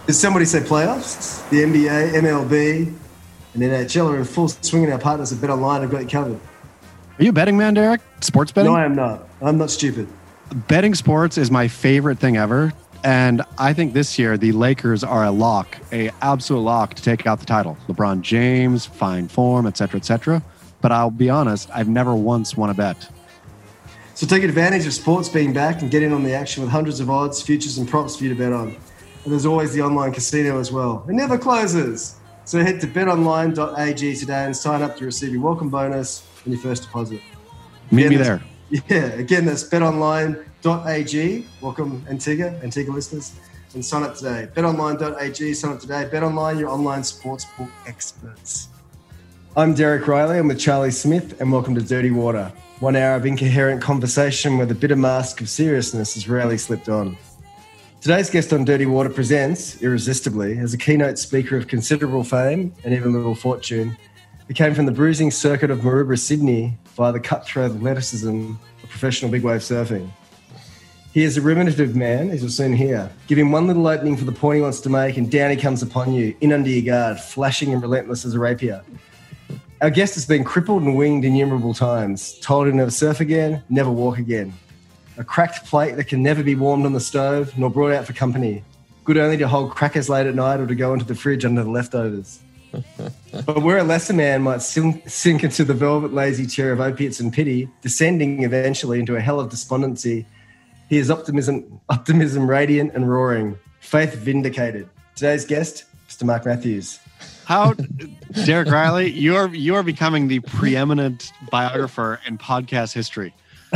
Did somebody say playoffs? The NBA, MLB, and NHL are in full swing, and our partners at BetOnline have got you covered. Are you a betting man, Derek? Sports betting? No, I am not. I'm not stupid. Betting sports is my favorite thing ever. And I think this year the Lakers are a absolute lock to take out the title. LeBron James, fine form, et cetera, But I'll be honest, I've never once won a bet. So take advantage of sports being back and get in on the action with hundreds of odds, futures, and props for you to bet on. And there's always the online casino as well. It never closes. So head to betonline.ag today and sign up to receive your welcome bonus on your first deposit. Meet me there. Yeah, again, that's betonline.ag. Welcome, Antigua listeners, and sign up today. Betonline.ag, sign up today. BetOnline, your online sportsbook experts. I'm Derek Riley. I'm with Charlie Smith, and welcome to Dirty Water. 1 hour of incoherent conversation where the bitter mask of seriousness has rarely slipped on. Today's guest on Dirty Water presents, irresistibly, as a keynote speaker of considerable fame and even little fortune. He came from the bruising circuit of Maroubra, Sydney, via the cutthroat athleticism of professional big wave surfing. He is a ruminative man, as you'll soon hear. Give him one little opening for the point he wants to make, and down he comes upon you, in under your guard, flashing and relentless as a rapier. Our guest has been crippled and winged innumerable times, told he'll never surf again, never walk again. A cracked plate that can never be warmed on the stove, nor brought out for company. Good only to hold crackers late at night or to go into the fridge under the leftovers. But where a lesser man might sink into the velvet lazy chair of opiates and pity, descending eventually into a hell of despondency, he is optimism radiant and roaring, faith vindicated. Today's guest, Mr. Mark Matthews. How, Derek Riley, you are becoming the preeminent biographer in podcast history.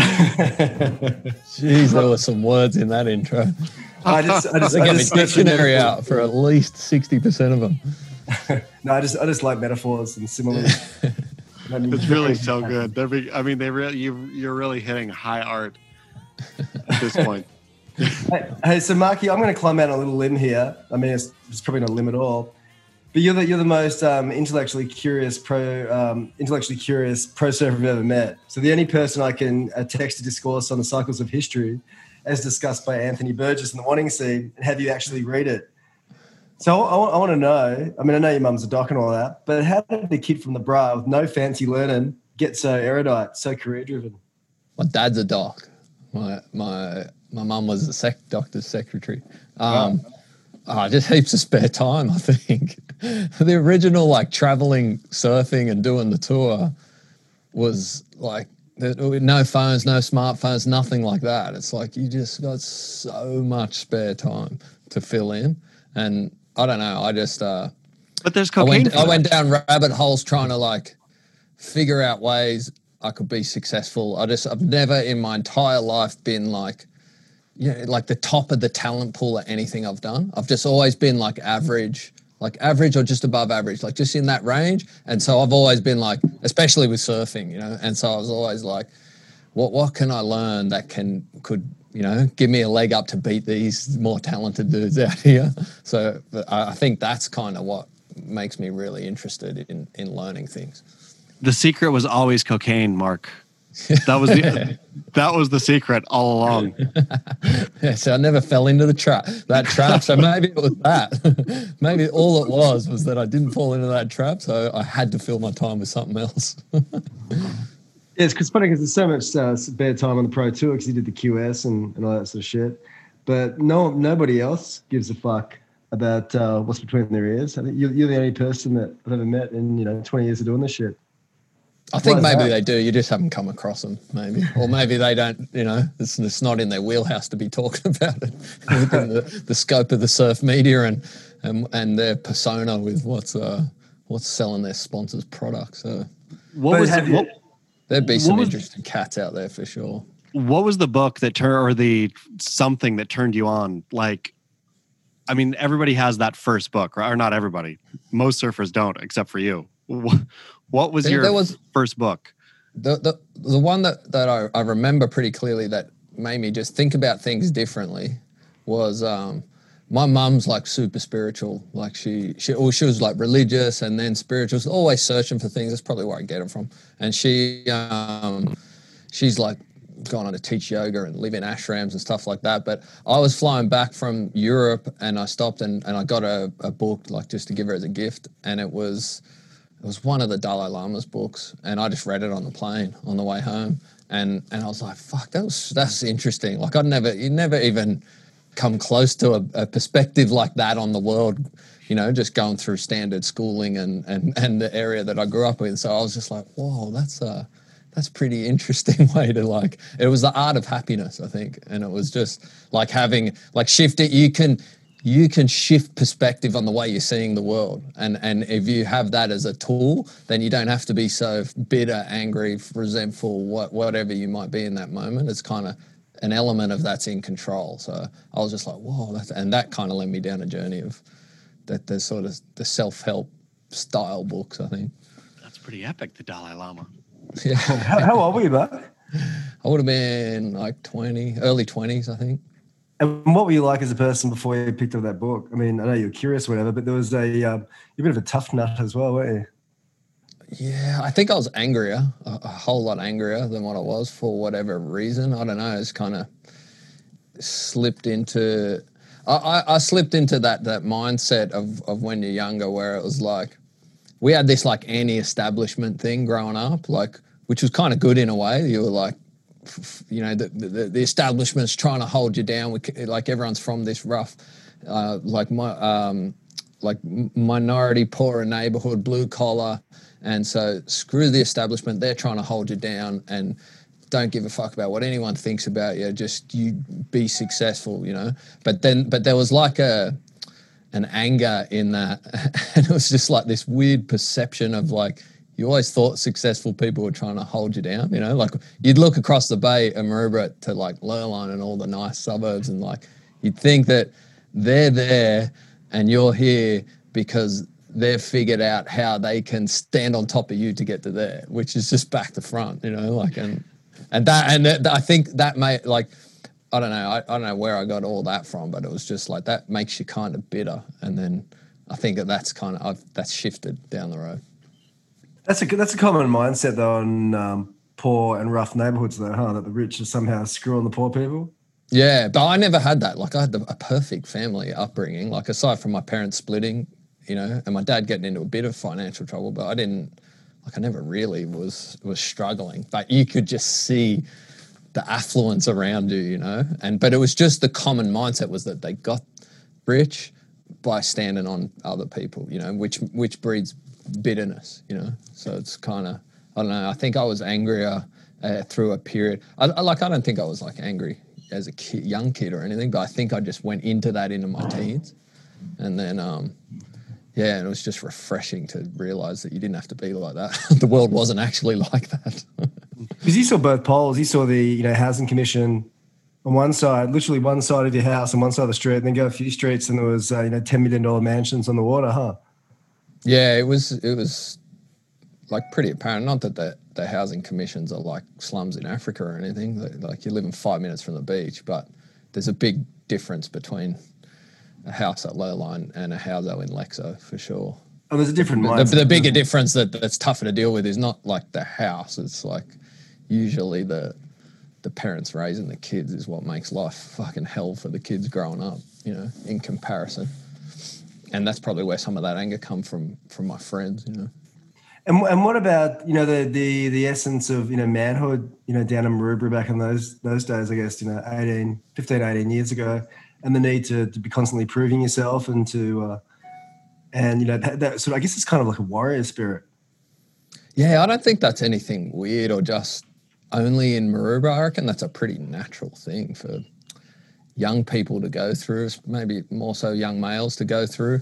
Jeez, there were some words in that intro. I just get a dictionary out for at least 60% of them. No, I just like metaphors and similes. It's really so good. You're really hitting high art at this point. Hey, so Marky, I'm going to climb out on a little limb here. I mean, it's probably not a limb at all. But you're the most intellectually curious pro surfer I've ever met. So the only person I can text a discourse on the cycles of history, as discussed by Anthony Burgess in the Wanting Sea, and have you actually read it. So I want to know, I mean, I know your mum's a doc and all that, but how did the kid from the bra with no fancy learning get so erudite, so career-driven? My dad's a doc. My mum was a doctor's secretary. Just heaps of spare time, I think. The original, traveling, surfing and doing the tour was no phones, no smartphones, nothing like that. It's like you just got so much spare time to fill in. And I don't know, But there's cocaine. I went down rabbit holes trying to figure out ways I could be successful. I've never in my entire life been the top of the talent pool at anything I've done. I've just always been average or just above average, just in that range. And so I've always been especially with surfing, and so I was always what can I learn that could give me a leg up to beat these more talented dudes out here. So I think that's kind of what makes me really interested in learning things. The secret was always cocaine, Mark. That was the secret all along. Yeah, so I never fell into that trap. So maybe it was that. Maybe all it was that I didn't fall into that trap. So I had to fill my time with something else. Yeah, it's funny because there's so much spare time on the Pro Tour because he did the QS and all that sort of shit. But nobody else gives a fuck about what's between their ears. I think you're the only person that I've ever met in 20 years of doing this shit. I think maybe they do. You just haven't come across them, maybe. Or maybe they don't, it's not in their wheelhouse to be talking about it within the scope of the surf media and their persona with what's selling their sponsors' products. So there'd be some interesting cats out there for sure. What was the book something that turned you on? Everybody has that first book, right? Or not everybody. Most surfers don't, except for you. What was your first book? The one that I remember pretty clearly that made me just think about things differently was my mum's super spiritual. She was religious and then spiritual. She was always searching for things. That's probably where I get it from. And she's gone on to teach yoga and live in ashrams and stuff like that. But I was flying back from Europe, and I stopped and I got a book, like, just to give her as a gift, and it was one of the Dalai Lama's books, and I just read it on the plane on the way home, and I was like, fuck, that's interesting. Like, you never even come close to a perspective like that on the world, you know, just going through standard schooling and the area that I grew up in. So I was just like, whoa, that's pretty interesting way to, like, it was the art of happiness, I think. And it was just like having, like, shift it. You can shift perspective on the way you're seeing the world. And if you have that as a tool, then you don't have to be so bitter, angry, resentful, whatever you might be in that moment. It's kind of an element of that's in control. So I was just like, whoa, and that kind of led me down a journey of the sort of the self-help style books, I think. That's pretty epic, the Dalai Lama. Yeah. How old were you, Buck? I would have been like early 20s, I think. And what were you like as a person before you picked up that book? I mean, I know you were curious or whatever, but there was you're a bit of a tough nut as well, weren't you? Yeah, I think I was angrier, a whole lot angrier than what I was for whatever reason. I don't know. It's kind of slipped into. I slipped into that mindset of when you're younger, where it was like we had this like anti-establishment thing growing up, like, which was kind of good in a way. You were like, you know, the establishment's trying to hold you down. Like, everyone's from this rough, like minority, poorer neighborhood, blue collar. And so screw the establishment. They're trying to hold you down and don't give a fuck about what anyone thinks about you. Just you be successful, you know. But there was like an anger in that. And it was just like this weird perception of, like, you always thought successful people were trying to hold you down, you know. Like, you'd look across the bay at Maroubra to like Lurline and all the nice suburbs, and like you'd think that they're there and you're here because they've figured out how they can stand on top of you to get to there, which is just back to front, you know, like, and I think that may, like, I don't know, I don't know where I got all that from, but it was just like, that makes you kind of bitter. And then I think that's shifted down the road. That's a common mindset though in poor and rough neighborhoods though, huh? That the rich are somehow screwing the poor people. Yeah, but I never had that. Like, I had a perfect family upbringing, like, aside from my parents splitting, you know, and my dad getting into a bit of financial trouble, but I never really was struggling. But you could just see the affluence around you, you know. But it was just the common mindset was that they got rich by standing on other people, you know, which breeds bitterness, you know. So it's kind of, I don't know, I think I was angrier through a period. I don't think I was like angry as a young kid or anything, but I think I just went into my teens. And then, yeah, and it was just refreshing to realize that you didn't have to be like that. The world wasn't actually like that. Because you saw both poles. You saw the, you know, housing commission on one side, literally one side of your house and one side of the street, and then go a few streets and there was, you know, $10 million mansions on the water, huh? Yeah, it was like pretty apparent. Not that the housing commissions are like slums in Africa or anything. Like, you live in 5 minutes from the beach, but there's a big difference between a house at Lurline and a houso in Lexo, for sure. Oh, there's a different mindset. The bigger difference that's tougher to deal with is not like the house. It's like usually the parents raising the kids is what makes life fucking hell for the kids growing up, you know, in comparison. And that's probably where some of that anger come from my friends, you know. And what about, you know, the essence of, you know, manhood, you know, down in Maroubra back in those days, I guess, you know, 18 years ago, and the need to be constantly proving yourself and to, and, you know, that sort of, I guess it's kind of like a warrior spirit. Yeah, I don't think that's anything weird or just only in Maroubra. I reckon that's a pretty natural thing for young people to go through, maybe more so young males to go through.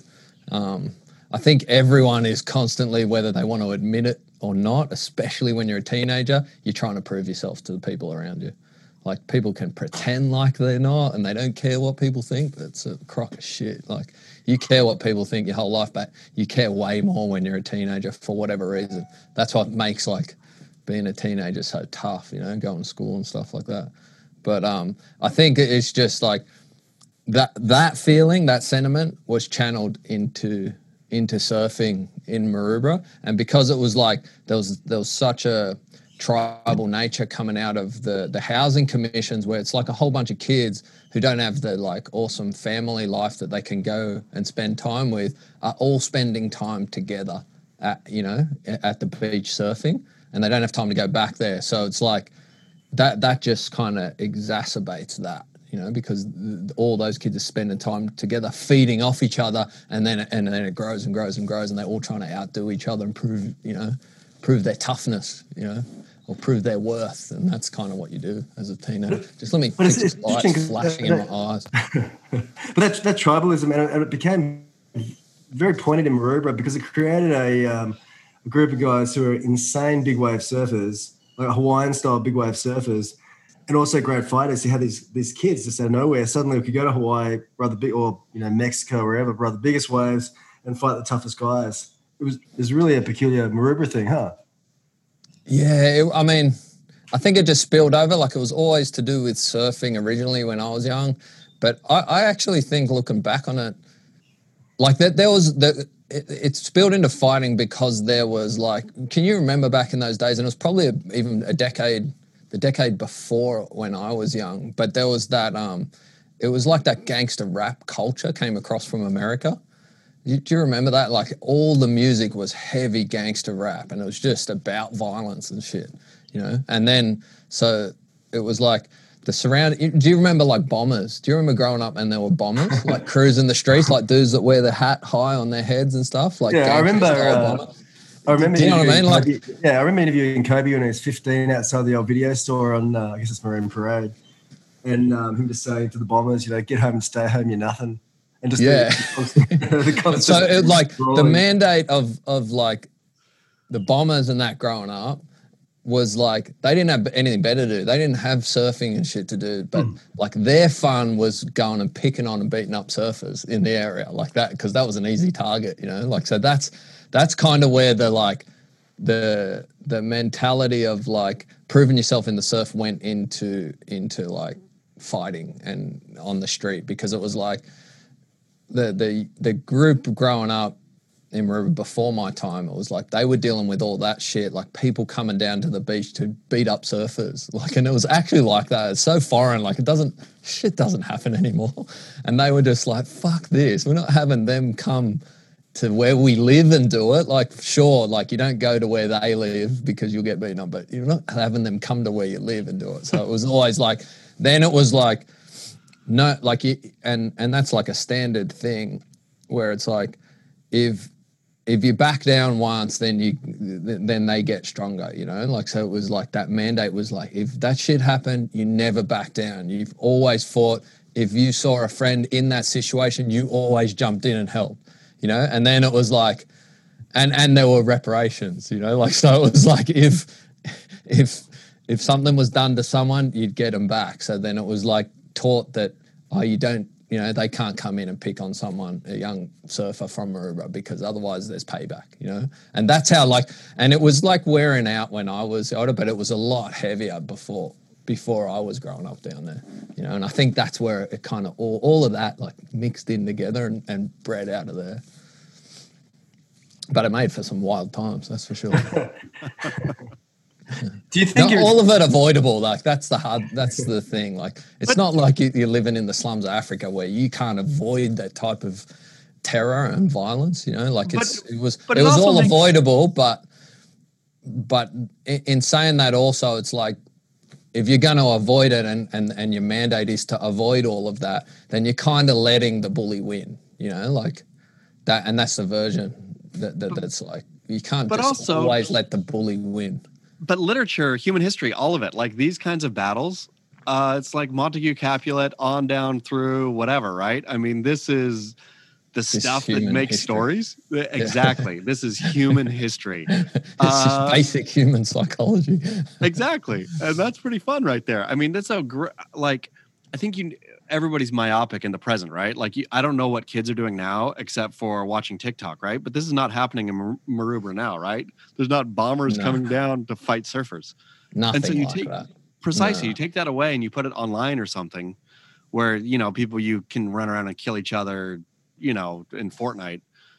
I think everyone is constantly, whether they want to admit it or not, especially when you're a teenager, you're trying to prove yourself to the people around you. Like, people can pretend like they're not and they don't care what people think, but it's a crock of shit. Like, you care what people think your whole life, but you care way more when you're a teenager for whatever reason. That's what makes, like, being a teenager so tough, you know, going to school and stuff like that. But I think it's just like that feeling, that sentiment was channeled into surfing in Maroubra, and because it was like there was such a tribal nature coming out of the housing commissions, where it's like a whole bunch of kids who don't have the like awesome family life that they can go and spend time with, are all spending time together at the beach surfing, and they don't have time to go back there. So it's like that just kind of exacerbates that, because all those kids are spending time together, feeding off each other, and then it grows and grows and grows, and they're all trying to outdo each other and prove their toughness, or prove their worth. And that's kind of what you do as a teenager. Just let me fix this light flashing in my eyes. But that tribalism, and it became very pointed in Maroubra because it created a group of guys who are insane big wave surfers, like Hawaiian-style big wave surfers, and also great fighters. You had these kids just out of nowhere. Suddenly we could go to Hawaii, ride the big, or Mexico, wherever, ride the biggest waves and fight the toughest guys. It was really a peculiar Maroubra thing, huh? Yeah, I think it just spilled over. Like, it was always to do with surfing originally when I was young, but I actually think, looking back on it, like that it spilled into fighting because there was like, can you remember back in those days? And it was probably even the decade before when I was young, but there was that, it was like that gangster rap culture came across from America. Do you remember that? Like, all the music was heavy gangster rap, and it was just about violence and shit, And then, so it was like the surrounding. Do you remember like bombers? Do you remember growing up and there were bombers like cruising the streets, like dudes that wear the hat high on their heads and stuff? Like, yeah, I remember. I remember. Do you know what I mean? Kobe, I remember interviewing Kobe when he was 15 outside the old video store on, I guess it's Marine Parade, and him just saying to the bombers, get home and stay home, you're nothing. And just the constant so it, like rolling. The mandate of like the bombers and that growing up was like, they didn't have anything better to do. They didn't have surfing and shit to do, but like their fun was going and picking on and beating up surfers in the area like that, because that was an easy target, like, so that's kind of where the like the mentality of like proving yourself in the surf went into like fighting and on the street, because it was like the group growing up in Maroubra before my time, it was like they were dealing with all that shit, like people coming down to the beach to beat up surfers, like, and it was actually like that. It's so foreign, like shit doesn't happen anymore. And they were just like, fuck this, we're not having them come to where we live and do it. Like, sure, like you don't go to where they live because you'll get beaten up, but you're not having them come to where you live and do it. So it was always like, then it was like, no, like, and that's like a standard thing where it's like, if you back down once, then they get stronger, like, so it was like that mandate was like, if that shit happened, you never back down. You've always fought. If you saw a friend in that situation, you always jumped in and helped, and then it was like, and there were reparations, like, so it was like, if something was done to someone, you'd get them back. So then it was like taught that, you don't, they can't come in and pick on someone, a young surfer from Maroubra, because otherwise there's payback, and that's how, like, and it was like wearing out when I was older, but it was a lot heavier before I was growing up down there, and I think that's where it kind of all of that like mixed in together and bred out of there. But it made for some wild times, that's for sure. Do you think all of it avoidable? Like, that's the thing. Like, it's not like you're living in the slums of Africa where you can't avoid that type of terror and violence. Like, it was all avoidable. But in saying that, also, it's like, if you're going to avoid it and your mandate is to avoid all of that, then you're kind of letting the bully win. Like that, and that's the version that's like, you can't just always let the bully win. But literature, human history, all of it, like these kinds of battles, it's like Montague Capulet on down through whatever, right? I mean, this is the stuff that makes stories. Exactly. This is human history. It's just basic human psychology. Exactly. And that's pretty fun right there. I mean, that's so like, I think everybody's myopic in the present, right? Like, I don't know what kids are doing now except for watching TikTok, right? But this is not happening in Maroubra now, right? There's not bombers coming down to fight surfers. Nothing and so you like take, that. Precisely. No. You take that away and you put it online or something where, people, you can run around and kill each other, in Fortnite.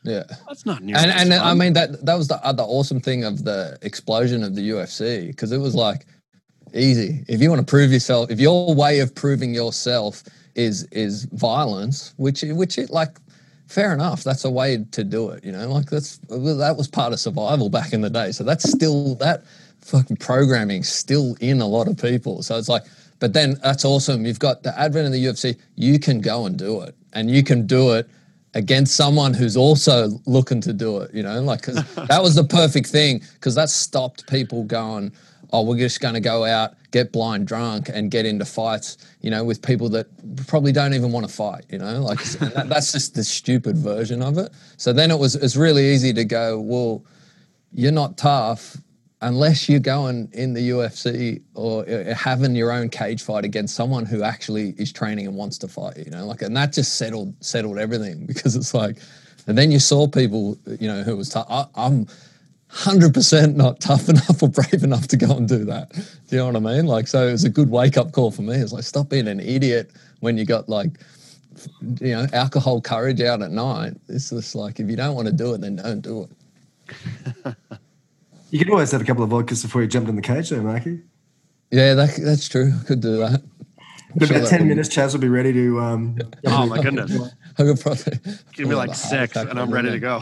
Yeah. That's not near. And I mean that was the other awesome thing of the explosion of the UFC, because it was like easy. If you want to prove yourself, if your way of proving yourself is violence, which it like, fair enough, that's a way to do it, you know, like that was part of survival back in the day. So that's still, that fucking programming still in a lot of people. So it's like, but then that's awesome. You've got the advent of the UFC, you can go and do it, and you can do it against someone who's also looking to do it, you know, like, because that was the perfect thing, because that stopped people going, oh, we're just going to go out, get blind drunk and get into fights, you know, with people that probably don't even want to fight, you know, like that's just the stupid version of it. So then it's really easy to go, well, you're not tough unless you're going in the UFC or having your own cage fight against someone who actually is training and wants to fight, you know, like, and that just settled everything, because it's like, and then you saw people, you know, who was tough. I'm 100% not tough enough or brave enough to go and do that. Do you know what I mean? Like, so it was a good wake up call for me. It's like, stop being an idiot when you got, like, you know, alcohol courage out at night. It's just like, if you don't want to do it, then don't do it. You could always have a couple of vodkas before you jumped in the cage though, Marky. Yeah, that's true. I could do that. In about 10 minutes, Chaz will be ready to... oh, my goodness. I could probably... Give me like 6 and I'm ready to go.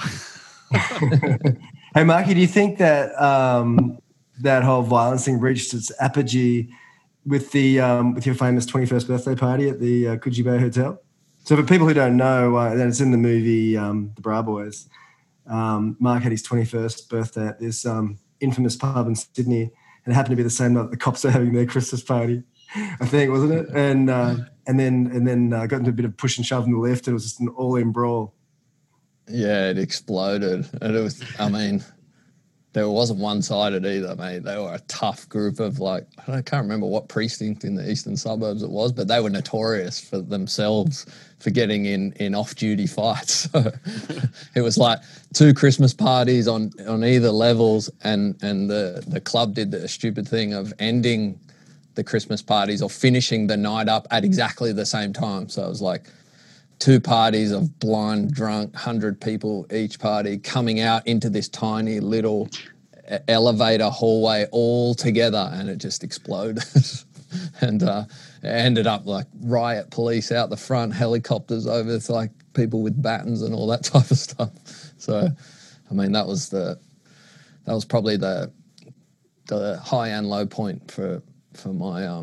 Hey, Marky, do you think that that whole violence thing reached its apogee with your famous 21st birthday party at the Coogee Bay Hotel? So for people who don't know, then it's in the movie The Bra Boys. Mark had his 21st birthday at this infamous pub in Sydney, and it happened to be the same night the cops were having their Christmas party, I think, wasn't it? And then got into a bit of push and shove in the lift, and it was just an all-in brawl. Yeah, it exploded. And it was, I mean, there wasn't one-sided either, mate. They were a tough group of, like, I can't remember what precinct in the eastern suburbs it was, but they were notorious for themselves for getting in off-duty fights. So it was like 2 Christmas parties on either levels, and the club did the stupid thing of ending the Christmas parties or finishing the night up at exactly the same time. So it was like 2 parties of blind, drunk, 100 people each party coming out into this tiny little elevator hallway all together, and it just exploded. And it ended up like riot police out the front, helicopters over. It's like people with batons and all that type of stuff. So, I mean, that was probably the high and low point for my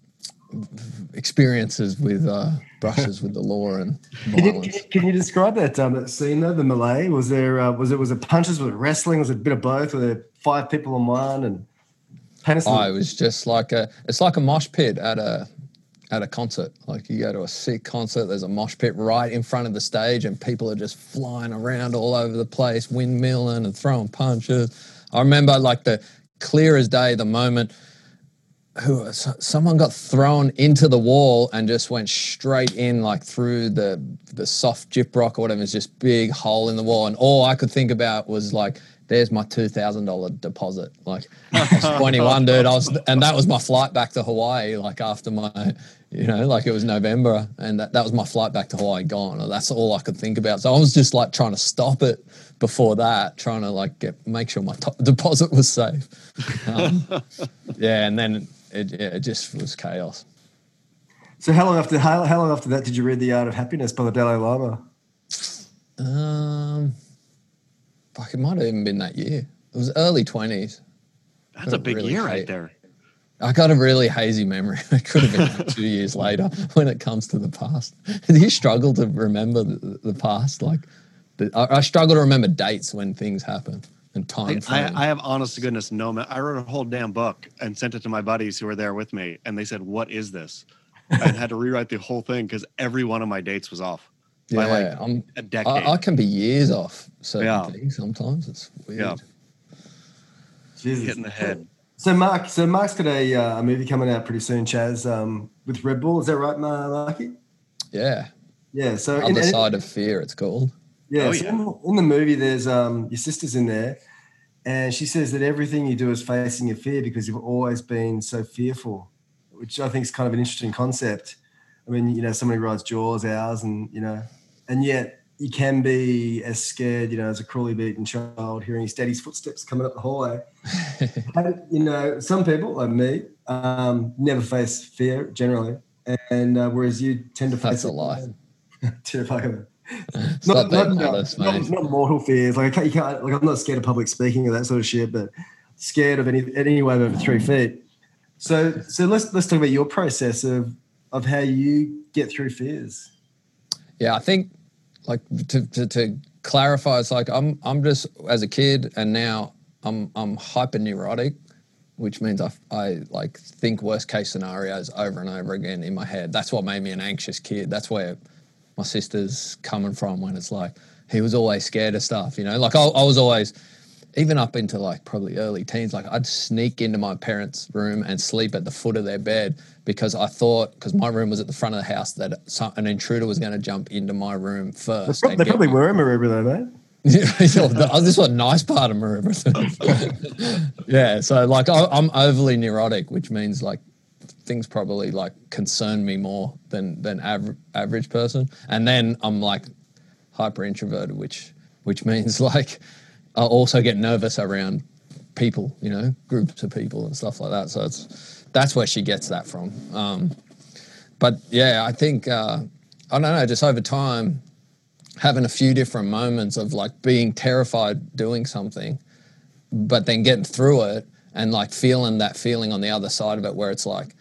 experiences with brushes with the law and violence. Can you describe that scene though? The melee, was it punches? Was it wrestling? Was it a bit of both? Were there 5 people on one? And it was just like it's like a mosh pit at a concert. Like, you go to a sick concert, there's a mosh pit right in front of the stage, and people are just flying around all over the place, windmilling and throwing punches. I remember, like, the clear as day, the moment someone got thrown into the wall and just went straight in, like, through the soft gyprock or whatever. It's just big hole in the wall, and all I could think about was, like, there's my $2,000 deposit. Like, I was 21, dude. And that was my flight back to Hawaii. Like, after my, you know, like, it was November, and that was my flight back to Hawaii gone. And that's all I could think about. So I was just, like, trying to stop it before that, trying to, like, make sure my deposit was safe. Yeah, and then it just was chaos. So how long after that did you read The Art of Happiness by the Dalai Lama? Fuck, it might have even been that year. It was early 20s. That's a big really year right there. I got a really hazy memory. It could have been like 2 years later when it comes to the past. Do you struggle to remember the past? Like, I struggle to remember dates when things happen and time frames. I have, honest to goodness, I wrote a whole damn book and sent it to my buddies who were there with me, and they said, "What is this?" I had to rewrite the whole thing because every one of my dates was off. Yeah, like a decade. I can be years off certain things sometimes. It's weird. Yeah. Jesus. Hit in the head. So Mark's got a movie coming out pretty soon, Chaz, with Red Bull. Is that right, Marky? Yeah. Yeah. So Other Side of Fear, it's called. Yeah. In the movie, there's your sister's in there, and she says that everything you do is facing your fear because you've always been so fearful, which I think is kind of an interesting concept. I mean, you know, somebody writes Jaws, ours, and, you know, and yet you can be as scared, as a cruelly beaten child hearing his daddy's footsteps coming up the hallway. And, some people like me never face fear generally, and whereas you tend to face That's a lie. terrifying. Stop being modest, mate. Not mortal fears. Like you can't. Like I'm not scared of public speaking or that sort of shit, but scared of any wave over 3 feet. So let's talk about your process of how you get through fears. Yeah, I think like to clarify, it's like I'm just as a kid, and now I'm hyper neurotic, which means I like think worst case scenarios over and over again in my head. That's what made me an anxious kid. That's where my sister's coming from when it's like he was always scared of stuff, like I was always, even up into like probably early teens, like I'd sneak into my parents' room and sleep at the foot of their bed because I thought, because my room was at the front of the house, that an intruder was going to jump into my room first. They probably were in Maroubra though, mate. This is what nice part of Maroubra. Yeah, so like I'm overly neurotic, which means like things probably like concern me more than average person, and then I'm like hyper introverted, which means like I also get nervous around people, groups of people and stuff like that. So that's where she gets that from. But yeah, I think I don't know, just over time having a few different moments of like being terrified doing something, but then getting through it and like feeling that feeling on the other side of it where it's like,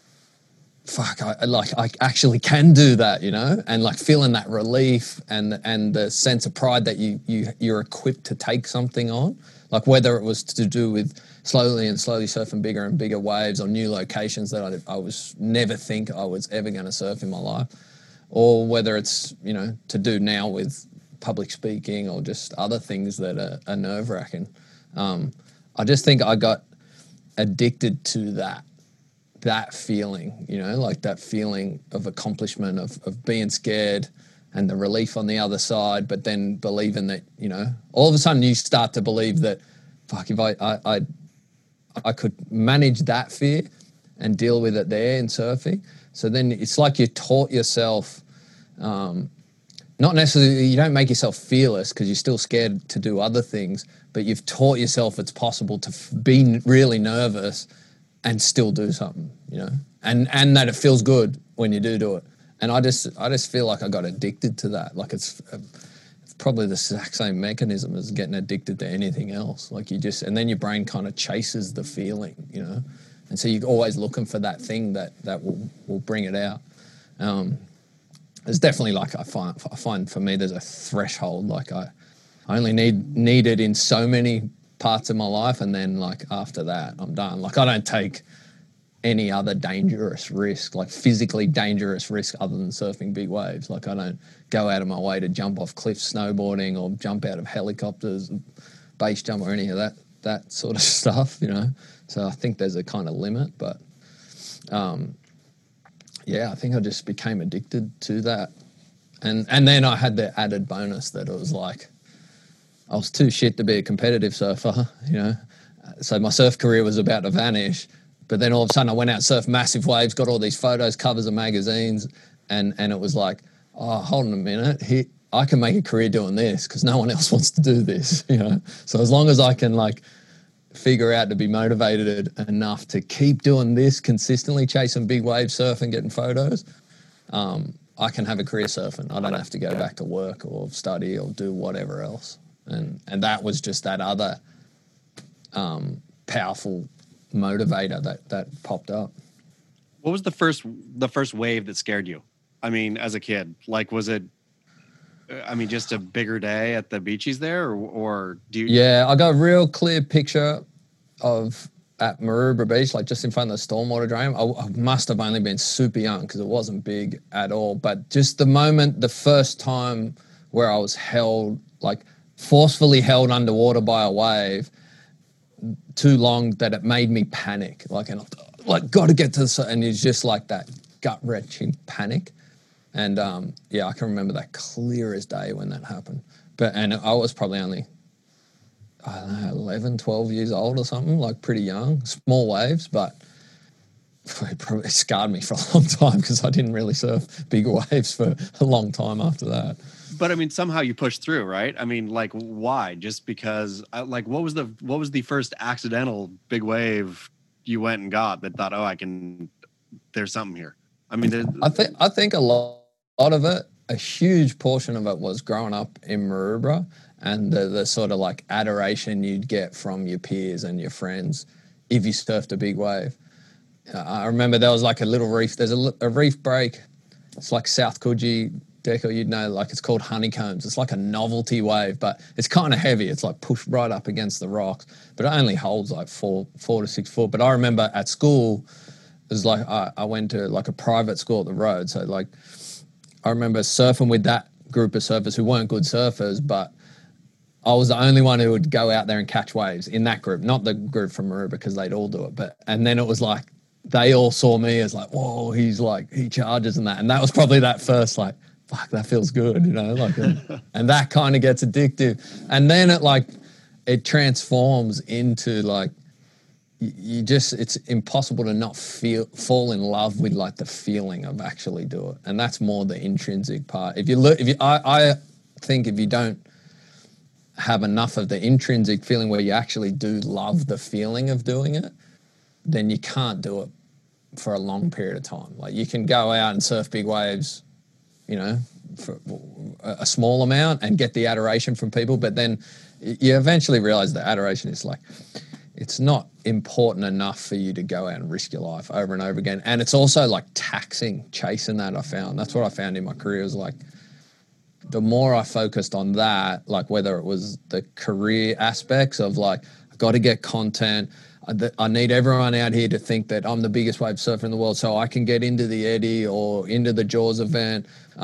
fuck, I actually can do that, and like feeling that relief and the sense of pride that you're equipped to take something on, like whether it was to do with slowly surfing bigger and bigger waves on new locations that I was never think I was ever going to surf in my life, or whether it's to do now with public speaking or just other things that are nerve-wracking. I just think I got addicted to that feeling, like that feeling of accomplishment, of being scared and the relief on the other side, but then believing that, all of a sudden you start to believe that, fuck, if I could manage that fear and deal with it there in surfing. So then it's like you taught yourself, not necessarily, you don't make yourself fearless because you're still scared to do other things, but you've taught yourself it's possible to be really nervous and still do something, and that it feels good when you do it. And I just feel like I got addicted to that. Like it's probably the exact same mechanism as getting addicted to anything else. Like and then your brain kind of chases the feeling, and so you're always looking for that thing that will bring it out. There's definitely like I find for me there's a threshold. Like I only need it in so many parts of my life, and then like after that I'm done. Like I don't take any other dangerous risk, like physically dangerous risk, other than surfing big waves. Like I don't go out of my way to jump off cliffs snowboarding or jump out of helicopters, base jump or any of that sort of stuff, so I think there's a kind of limit, but I think I just became addicted to that, and then I had the added bonus that it was like I was too shit to be a competitive surfer, so my surf career was about to vanish. But then all of a sudden I went out and surfed massive waves, got all these photos, covers of magazines, and it was like, oh, hold on a minute, I can make a career doing this because no one else wants to do this, So as long as I can like figure out to be motivated enough to keep doing this consistently, chasing big wave surfing, getting photos, I can have a career surfing. I don't have to go back to work or study or do whatever else. And that was just that other powerful motivator that popped up. What was the first wave that scared you? I mean, as a kid, like, was it, just a bigger day at the beaches there, or do you? Yeah, I got a real clear picture of at Maroubra Beach, like just in front of the stormwater drain. I must have only been super young because it wasn't big at all. But just the first time where I was held, like forcefully held underwater by a wave too long that it made me panic. Like, and like, got to get to the, and it's just like that gut-wrenching panic. And I can remember that clear as day when that happened. And I was probably only, I don't know, 11, 12 years old or something, like pretty young, small waves, but it scarred me for a long time because I didn't really surf big waves for a long time after that. But I mean, somehow you push through, right? I mean, like, why? Just because? Like, what was the first accidental big wave you went and got that thought, oh, I can? There's something here. I mean, I think a lot of it, a huge portion of it, was growing up in Maroubra and the sort of like adoration you'd get from your peers and your friends if you surfed a big wave. I remember there was like a little reef. There's a reef break. It's like South Coogee, Deco, you'd know, like it's called Honeycombs. It's like a novelty wave, but it's kind of heavy. It's like pushed right up against the rocks, but it only holds like 4 to 6 foot. But I remember at school, it was like I went to like a private school at the road. So like I remember surfing with that group of surfers who weren't good surfers, but I was the only one who would go out there and catch waves in that group, not the group from Maroubra because they'd all do it. And then it was like, they all saw me as like, whoa, he's like, he charges and that. And that was probably that first like, fuck, that feels good, you know, like, and that kind of gets addictive. And then it transforms into like, it's impossible to not fall in love with like the feeling of actually do it. And that's more the intrinsic part. I think if you don't have enough of the intrinsic feeling where you actually do love the feeling of doing it, then you can't do it for a long period of time. Like you can go out and surf big waves, you know, for a small amount and get the adoration from people, but then you eventually realize that adoration is like, it's not important enough for you to go out and risk your life over and over again. And it's also like taxing, chasing that. I found that's what I found in my career is like, the more I focused on that, like whether it was the career aspects of like, I've got to get content, I need everyone out here to think that I'm the biggest wave surfer in the world so I can get into the Eddie or into the Jaws event.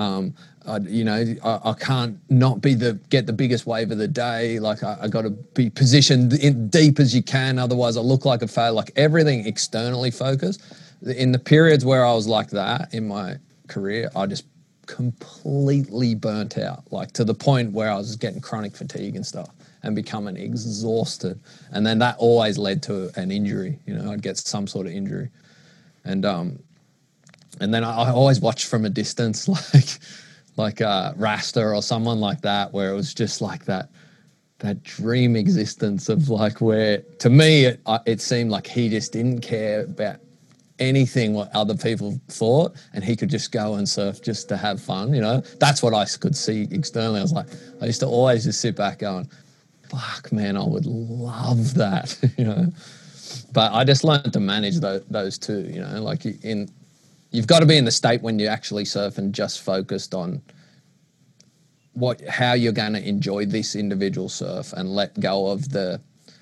I can't not get the biggest wave of the day. Like I got to be positioned in deep as you can, otherwise I look like a fail. Like everything externally focused. In the periods where I was like that in my career, I just completely burnt out, like to the point where I was getting chronic fatigue and stuff and becoming exhausted. And then that always led to an injury. You know, I'd get some sort of injury. And then I always watched from a distance, like Rasta or someone like that, where it was just like that dream existence of like where, to me, it seemed like he just didn't care about anything what other people thought, and he could just go and surf just to have fun, you know. That's what I could see externally. I was like, I used to always just sit back going, fuck, man, I would love that, you know. But I just learned to manage those two, you know. Like you've got to be in the state when you actually surf and just focused on how you're going to enjoy this individual surf and let go of the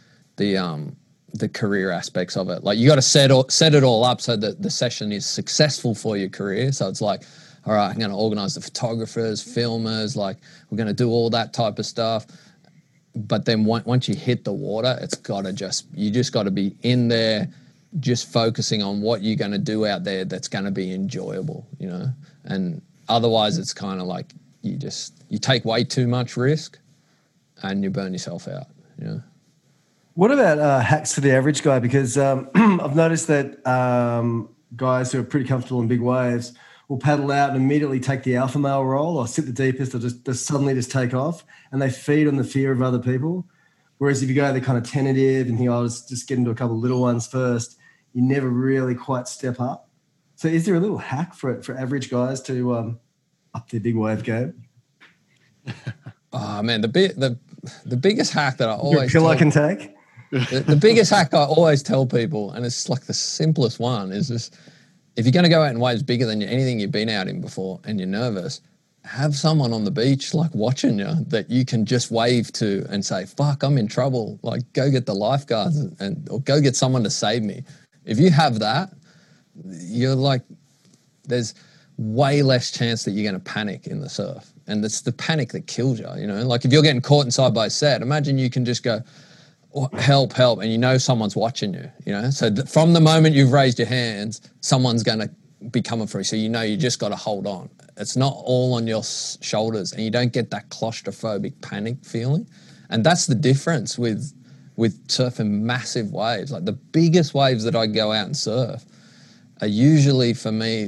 career aspects of it. Like you got to set it all up so that the session is successful for your career. So it's like, all right, I'm going to organize the photographers, filmers, like we're going to do all that type of stuff. But then once you hit the water, you just got to be in there, just focusing on what you're going to do out there that's going to be enjoyable, you know. And otherwise it's kind of like you take way too much risk and you burn yourself out, you know. What about hacks for the average guy? Because I've noticed that guys who are pretty comfortable in big waves will paddle out and immediately take the alpha male role or sit the deepest or just suddenly take off, and they feed on the fear of other people. Whereas if you go, they're kind of tentative and think, I'll just get into a couple of little ones first, you never really quite step up. So is there a little hack for average guys to up their big wave game? Oh, man, the biggest hack that I always I can take? The biggest hack I always tell people, and it's like the simplest one, is just if you're going to go out in waves bigger than anything you've been out in before and you're nervous, have someone on the beach like watching you that you can just wave to and say, fuck, I'm in trouble. Like go get the lifeguards or go get someone to save me. If you have that, you're like, there's way less chance that you're going to panic in the surf. And it's the panic that kills you, you know? Like if you're getting caught inside by a set, imagine you can just go, oh, help, and you know someone's watching you, you know? So from the moment you've raised your hands, someone's going to be coming for you. So you know you just got to hold on. It's not all on your shoulders, and you don't get that claustrophobic panic feeling. And that's the difference with surfing massive waves. Like the biggest waves that I go out and surf are usually, for me,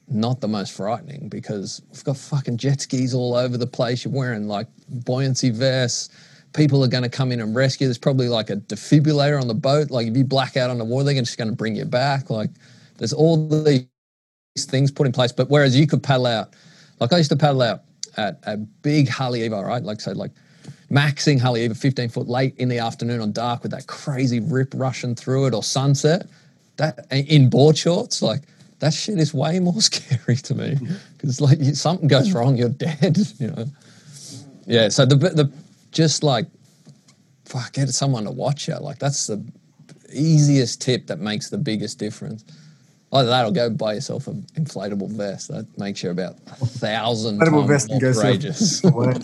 not the most frightening because we've got fucking jet skis all over the place. You're wearing like buoyancy vests. People are going to come in and rescue. There's probably like a defibrillator on the boat. Like if you black out on the water, they're just going to bring you back. Like there's all these things put in place. But whereas you could paddle out, like I used to paddle out at a big Haleiwa, right? Like, so like maxing Haleiwa, 15 foot late in the afternoon on dark with that crazy rip rushing through it or sunset, that in board shorts, like that shit is way more scary to me because like something goes wrong, you're dead, you know? Yeah. So the just like, fuck, get someone to watch you. Like that's the easiest tip that makes the biggest difference. Either that or go buy yourself an inflatable vest. That makes you about 1,000 times more courageous.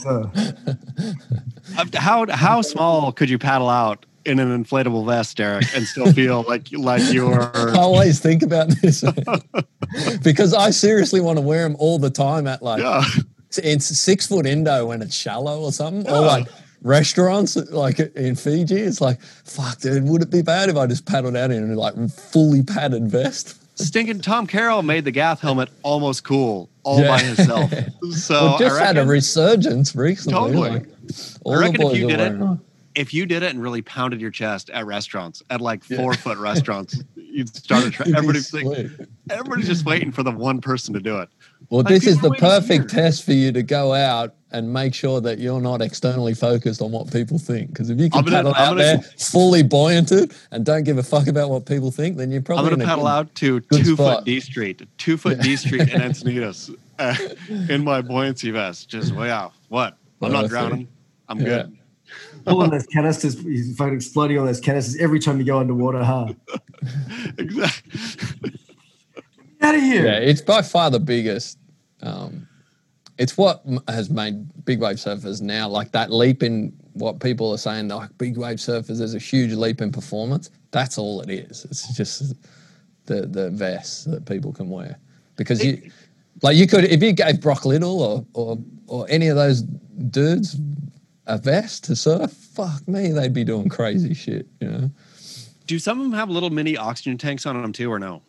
How small could you paddle out in an inflatable vest, Derek, and still feel like you're... I always think about this because I seriously want to wear them all the time at like it's 6 foot Indo when it's shallow or something, or like restaurants like in Fiji. It's like, fuck, dude, would it be bad if I just paddled out in a like fully padded vest? Stinking Tom Carroll made the Gath helmet almost cool all by himself. So well, just had a resurgence recently. Totally. Like, I reckon if you did it and really pounded your chest at restaurants, at like 4 foot restaurants, you'd start a trend. Everybody's just waiting for the one person to do it. Well, like, this is the perfect test for you to go out and make sure that you're not externally focused on what people think. Because if you can paddle out there fully buoyanted and don't give a fuck about what people think, then you're probably I'm going to paddle out to 2 foot D Street, 2 foot D Street in Encinitas in my buoyancy vest. Just way out. What? I'm not drowning. I'm good. Pulling those canisters, he's fucking exploding on those canisters every time you go underwater, huh? Exactly. Get out of here. Yeah, it's by far the biggest. It's what has made big wave surfers now, like that leap in what people are saying, like big wave surfers, there's a huge leap in performance. That's all it is. It's just the vests that people can wear. Because you could, if you gave Brock Little or any of those dudes a vest to surf, fuck me, they'd be doing crazy shit, you know? Do some of them have little mini oxygen tanks on them too, or no?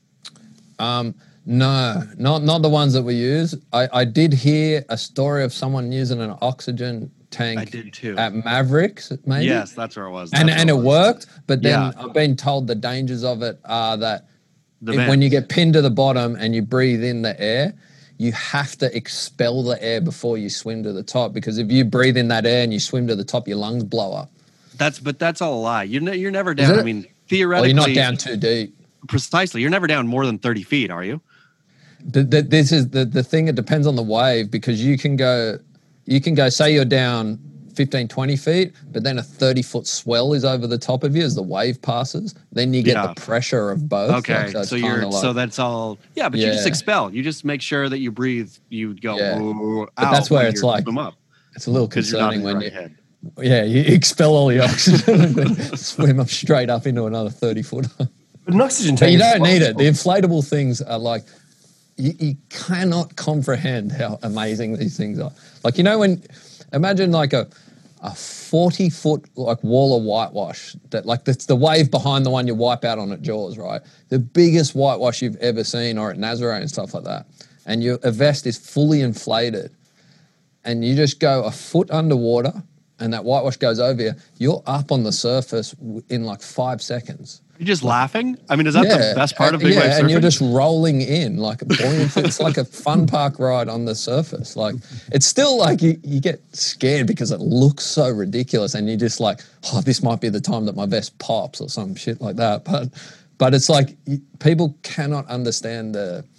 No, not the ones that we use. I did hear a story of someone using an oxygen tank. I did too. At Mavericks, maybe. Yes, that's where it was. And it worked, but then I've been told the dangers of it are that when you get pinned to the bottom and you breathe in the air, you have to expel the air before you swim to the top, because if you breathe in that air and you swim to the top, your lungs blow up. That's all a lie. You're never down. I mean, theoretically, you're not down too deep. Precisely, you're never down more than 30 feet, are you? This is the thing. It depends on the wave, because you can go. Say you're down 15, 20 feet, but then a 30-foot swell is over the top of you as the wave passes. Then you get the pressure of both. Okay, like, so that's all. Yeah, but you just expel. You just make sure that you breathe. You go. But that's where it's like it's a little concerning when you expel all the oxygen and then swim up straight up into another 30-foot. But an oxygen tank. You don't need it. The inflatable things are like. You cannot comprehend how amazing these things are. Like, imagine like a 40-foot like wall of whitewash that like that's the wave behind the one you wipe out on at Jaws, right? The biggest whitewash you've ever seen, or at Nazaré and stuff like that. And your vest is fully inflated and you just go a foot underwater and that whitewash goes over you, you're up on the surface in like 5 seconds. You're just laughing? I mean, is that the best part of big wave surfing? And you're just rolling in like a buoyant. It's like a fun park ride on the surface. Like, it's still like you get scared because it looks so ridiculous, and you're just like, oh, this might be the time that my vest pops or some shit like that. But it's like people cannot understand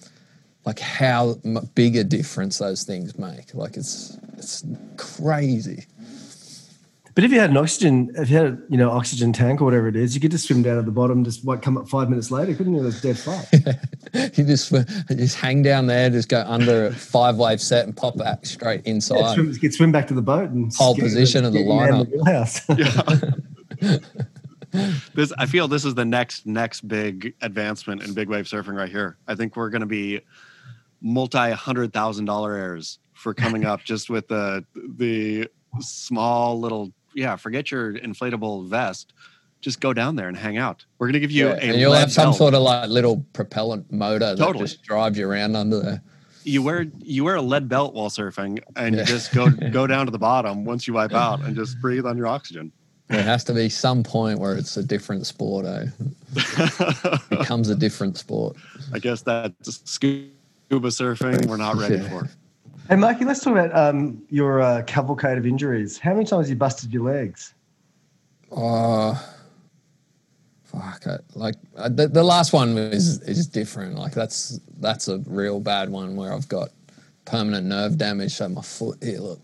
how big a difference those things make. Like, it's crazy. But if you had oxygen tank or whatever it is, you could just swim down at the bottom, just come up 5 minutes later, couldn't you? That's dead flat. You just hang down there, just go under a 5-wave set and pop back straight inside. Yeah, swim back to the boat and whole position of the lineup. I feel this is the next big advancement in big wave surfing right here. I think we're going to be multi-$100,000 airs for coming up just with the small little. Yeah, forget your inflatable vest. just go down there and hang out. We're going to give you a and you'll lead have some belt. sort of like little propellant motor that Totally. just drives you around under there. You wear a lead belt while surfing, and you just go down to the bottom once you wipe out and just breathe on your oxygen. There has to be some point where it's a different sport, eh? It becomes a different sport. I guess that's scuba surfing we're not ready for. Hey, Mikey, let's talk about your cavalcade of injuries. How many times have you busted your legs? Fuck it. Like the last one is different. Like that's a real bad one where I've got permanent nerve damage. So my foot here, look,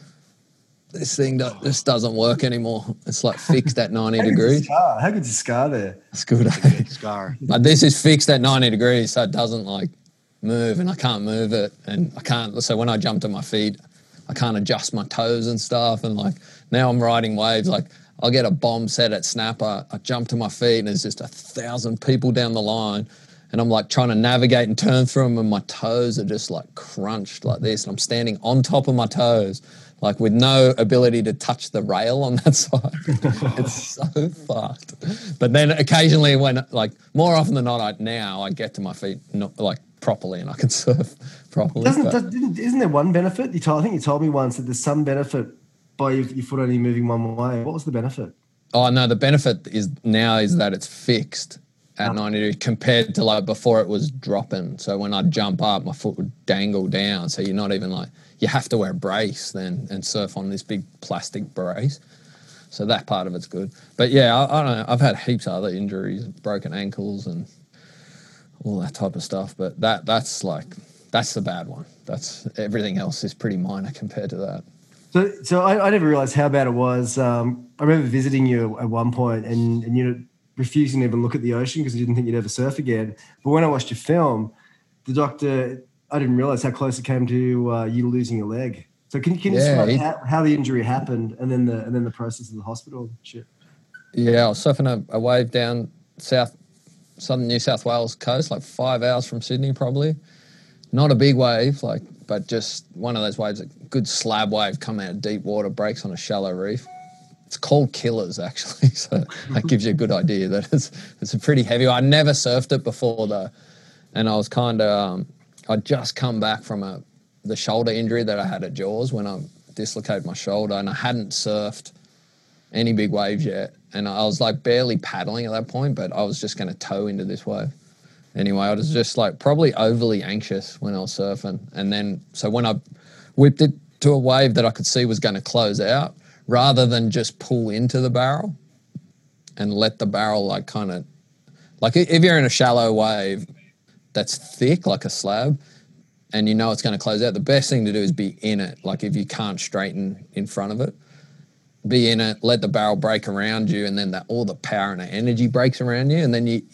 this thing this doesn't work anymore. It's like fixed at 90 degrees. How good's your scar there? It's good. Scar. But this is fixed at 90 degrees, so it doesn't like move, and I can't move it, and I can't. So when I jump to my feet, I can't adjust my toes and stuff. And like now I'm riding waves. Like I'll get a bomb set at Snapper. I jump to my feet and there's just 1,000 people down the line. And I'm like trying to navigate and turn through them, and my toes are just like crunched like this. And I'm standing on top of my toes, like with no ability to touch the rail on that side. It's so fucked. But then occasionally when like more often than not, I get to my feet like properly and I can surf properly. Isn't there one benefit? I think you told me once that there's some benefit by your foot only moving one way. What was the benefit? Oh no, the benefit is that it's fixed at 90 degrees compared to like before it was dropping. So when I jump up, my foot would dangle down. So you're not even like, you have to wear a brace then and surf on this big plastic brace. So that part of it's good. But yeah, I don't know. I've had heaps of other injuries, broken ankles and all that type of stuff. But that's the bad one. Everything else is pretty minor compared to that. So I never realised how bad it was. I remember visiting you at one point and you refusing to even look at the ocean because you didn't think you'd ever surf again. But when I watched your film, the doctor, I didn't realise how close it came to you losing your leg. So can you describe how the injury happened and then the process of the hospital shit? Yeah, I was surfing a wave down southern New South Wales coast, like 5 hours from Sydney probably. Not a big wave, but just one of those waves, a good slab wave coming out of deep water, breaks on a shallow reef. It's called Killers, actually, so that gives you a good idea that it's a pretty heavy one. I never surfed it before, though, and I was kind of I'd just come back from the shoulder injury that I had at Jaws when I dislocated my shoulder, and I hadn't surfed any big waves yet, and I was like barely paddling at that point, but I was just going to tow into this wave. Anyway, I was just like probably overly anxious when I was surfing. And then, so when I whipped it to a wave that I could see was going to close out, rather than just pull into the barrel and let the barrel like kind of, like if you're in a shallow wave that's thick like a slab and you know it's going to close out, the best thing to do is be in it. Like if you can't straighten in front of it, be in it, let the barrel break around you, and then all the power and the energy breaks around you, and then you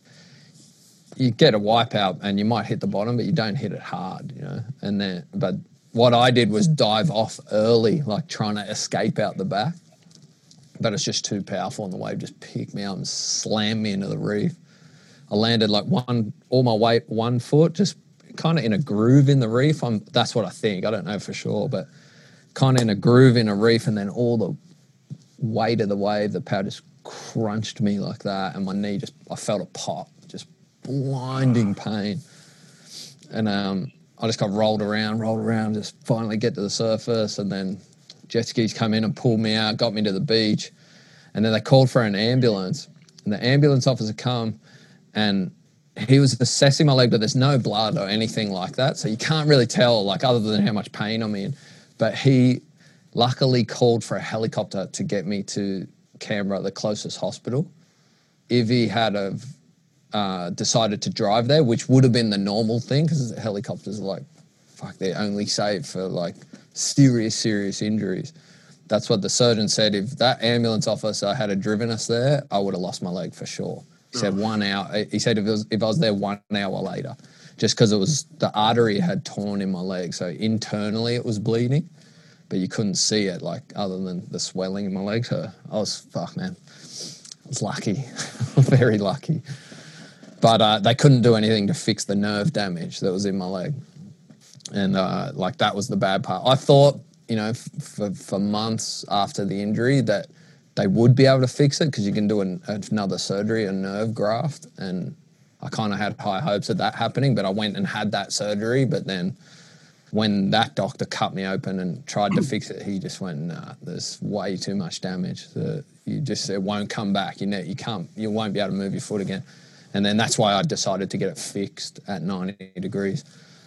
get a wipeout and you might hit the bottom, but you don't hit it hard, you know. But what I did was dive off early, like trying to escape out the back. But it's just too powerful, and the wave just picked me up and slammed me into the reef. I landed like all my weight, 1 foot, just kind of in a groove in the reef. That's what I think. I don't know for sure, but kind of in a groove in a reef, and then all the weight of the wave, the power just crunched me like that, and my knee I felt a pop, just blinding pain. And I just got rolled around, just finally get to the surface, and then jet skis come in and pulled me out, got me to the beach, and then they called for an ambulance, and the ambulance officer come, and he was assessing my leg, but there's no blood or anything like that, so you can't really tell, like, other than how much pain I'm in. But he luckily called for a helicopter to get me to Canberra, the closest hospital. If he had decided to drive there, which would have been the normal thing, because helicopters are like, they're only saved for like serious injuries. That's what the surgeon said. If that ambulance officer had driven us there, I would have lost my leg for sure. He said 1 hour. He said if I was there 1 hour later, just because the artery had torn in my leg, so internally it was bleeding, but you couldn't see it, like, other than the swelling in my leg. So I was man. I was lucky, very lucky. But they couldn't do anything to fix the nerve damage that was in my leg. And, that was the bad part. I thought, for months after the injury that they would be able to fix it because you can do another surgery, a nerve graft, and I kind of had high hopes of that happening, but I went and had that surgery. But then when that doctor cut me open and tried to fix it, he just went, nah, there's way too much damage. It won't come back. You won't be able to move your foot again. And then that's why I decided to get it fixed at 90 degrees.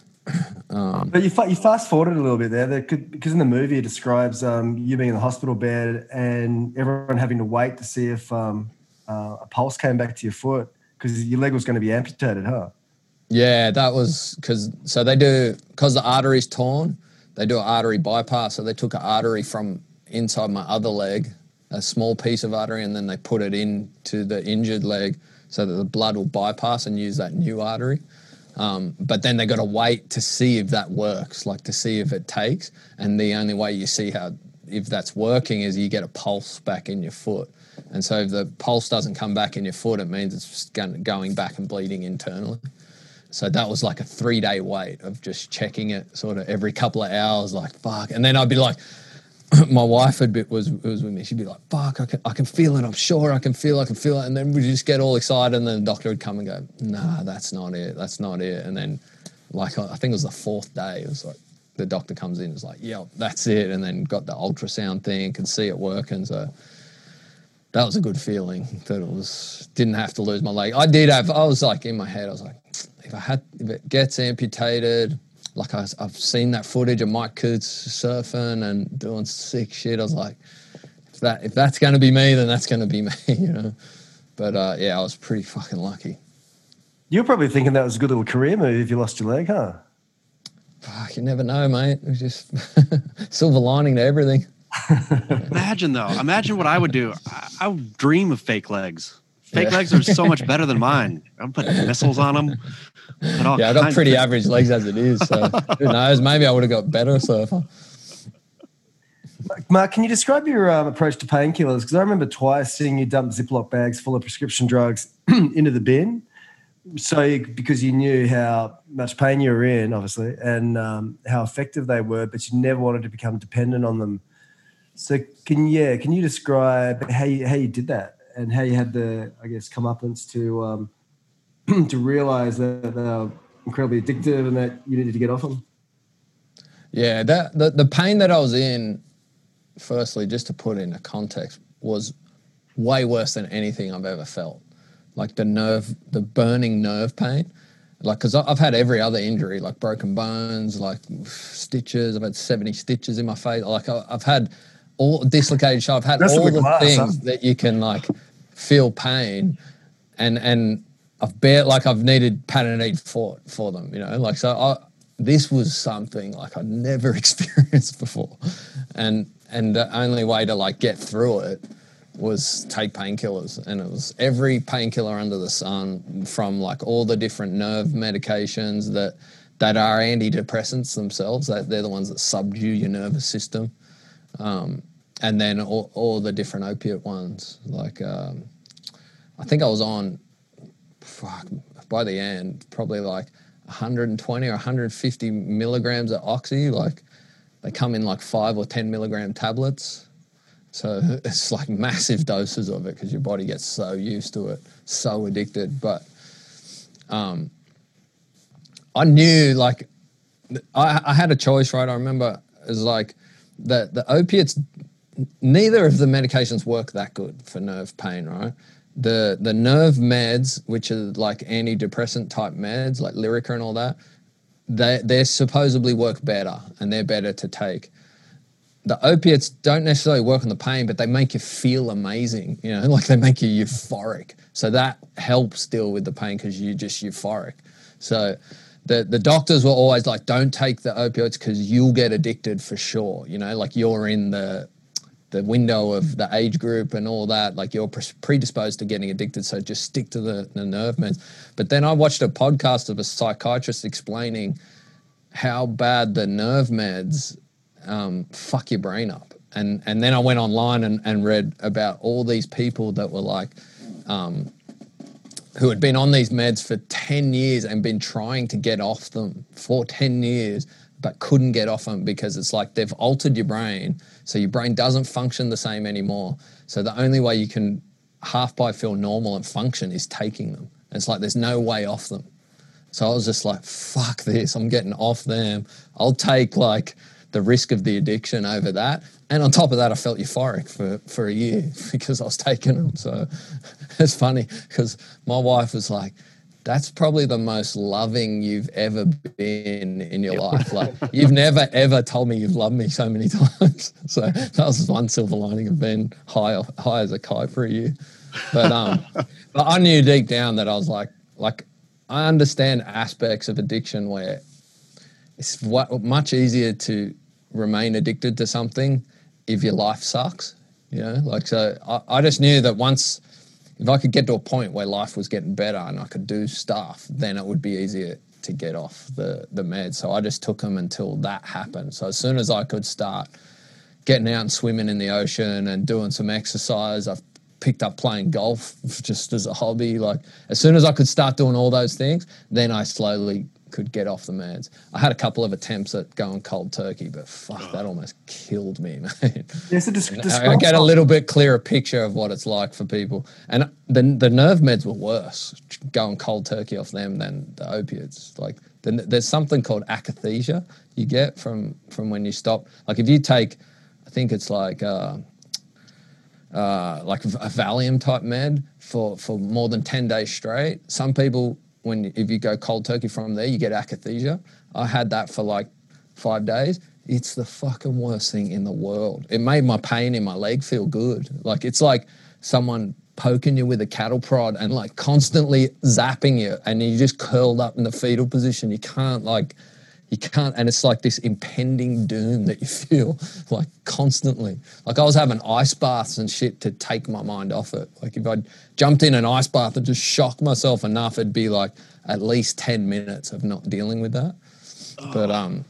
But you fast forwarded a little bit there, because in the movie it describes you being in the hospital bed and everyone having to wait to see if a pulse came back to your foot because your leg was going to be amputated, huh? Yeah, that was because the artery's torn, they do an artery bypass. So they took an artery from inside my other leg, a small piece of artery, and then they put it into the injured leg so that the blood will bypass and use that new artery. But then they got to wait to see if that works, like to see if it takes. And the only way you see if that's working is you get a pulse back in your foot. And so if the pulse doesn't come back in your foot, it means it's just going back and bleeding internally. So that was like a 3-day wait of just checking it sort of every couple of hours, like, fuck. And then I'd be like, my wife was with me. She'd be like, fuck, I can feel it. I'm sure I can feel it. And then we just get all excited. And then the doctor would come and go, nah, that's not it. And then like, I think it was the 4th day. It was like, the doctor comes in and is like, yeah, that's it. And then got the ultrasound thing, can see it working. So that was a good feeling that didn't have to lose my leg. I was like in my head, I was like, if it gets amputated, like I've seen that footage of Mike Coots surfing and doing sick shit. I was like, if that's going to be me, then that's going to be me, you know? But I was pretty fucking lucky. You're probably thinking that was a good little career move if you lost your leg, huh? Fuck, you never know, mate. It was just silver lining to everything. Imagine what I would do. I would dream of fake legs. Fake legs are so much better than mine. I'm putting missiles on them. I got pretty average legs as it is. So who knows? Maybe I would have got better surfer. Mark, can you describe your approach to painkillers? Because I remember twice seeing you dump Ziploc bags full of prescription drugs into the bin. Because you knew how much pain you were in, obviously, and how effective they were, but you never wanted to become dependent on them. So can you describe how you did that and how you had the, I guess, comeuppance to to realize that they're incredibly addictive and that you needed to get off them? Yeah, the pain that I was in, firstly, just to put into context, was way worse than anything I've ever felt. Like the burning nerve pain. Like, because I've had every other injury, like broken bones, like stitches. I've had 70 stitches in my face. Like, I've had all dislocated shoulder. I've had all the things that you can, like, feel pain. And I've needed Panadol for them, you know? Like, so this was something, like, I'd never experienced before. And the only way to, like, get through it was take painkillers, and it was every painkiller under the sun, from like all the different nerve medications that are antidepressants themselves, that they're the ones that subdue your nervous system, and then all the different opiate ones. Like I think I was on, by the end, probably like 120 or 150 milligrams of oxy. Like they come in like 5 or 10 milligram tablets. So it's like massive doses of it because your body gets so used to it, so addicted. But I knew, like, I had a choice, right? I remember it was like the opiates, neither of the medications work that good for nerve pain, right? The nerve meds, which are like antidepressant type meds, like Lyrica and all that, they supposedly work better and they're better to take. The opiates don't necessarily work on the pain, but they make you feel amazing, you know, like they make you euphoric. So that helps deal with the pain because you're just euphoric. So the doctors were always like, don't take the opioids because you'll get addicted for sure. You know, like you're in the window of the age group and all that, like you're predisposed to getting addicted. So just stick to the nerve meds. But then I watched a podcast of a psychiatrist explaining how bad the nerve meds fuck your brain up. And then I went online and read about all these people that were like, who had been on these meds for 10 years and been trying to get off them for 10 years, but couldn't get off them because it's like they've altered your brain, so your brain doesn't function the same anymore. So the only way you can half-pipe feel normal and function is taking them. It's like there's no way off them. So I was just like, fuck this, I'm getting off them. I'll take like the risk of the addiction over that. And on top of that, I felt euphoric for a year because I was taking them. So it's funny because my wife was like, that's probably the most loving you've ever been in your life. Like, you've never, ever told me you've loved me so many times. So that was one silver lining of being high as a kite for a year. But I knew deep down that I was like I understand aspects of addiction where it's much easier to remain addicted to something if your life sucks, you know? Like, so I just knew that once, if I could get to a point where life was getting better and I could do stuff, then it would be easier to get off the meds. So I just took them until that happened. So as soon as I could start getting out and swimming in the ocean and doing some exercise, I've picked up playing golf just as a hobby. Like, as soon as I could start doing all those things, then I slowly could get off the meds. I had a couple of attempts at going cold turkey, but fuck, that almost killed me, mate. Yes, I get a little bit clearer picture of what it's like for people. And the nerve meds were worse, going cold turkey off them than the opiates. Like, there's something called akathisia you get from when you stop. Like, if you take, I think it's like a Valium type med for more than 10 days straight. Some people, if you go cold turkey from there, you get akathisia. I had that for like 5 days. It's the fucking worst thing in the world. It made my pain in my leg feel good. Like, it's like someone poking you with a cattle prod and like constantly zapping you, and you just curled up in the fetal position. You can't, and it's like this impending doom that you feel like constantly. Like, I was having ice baths and shit to take my mind off it. Like, if I jumped in an ice bath and just shocked myself enough, it'd be like at least 10 minutes of not dealing with that. Oh. But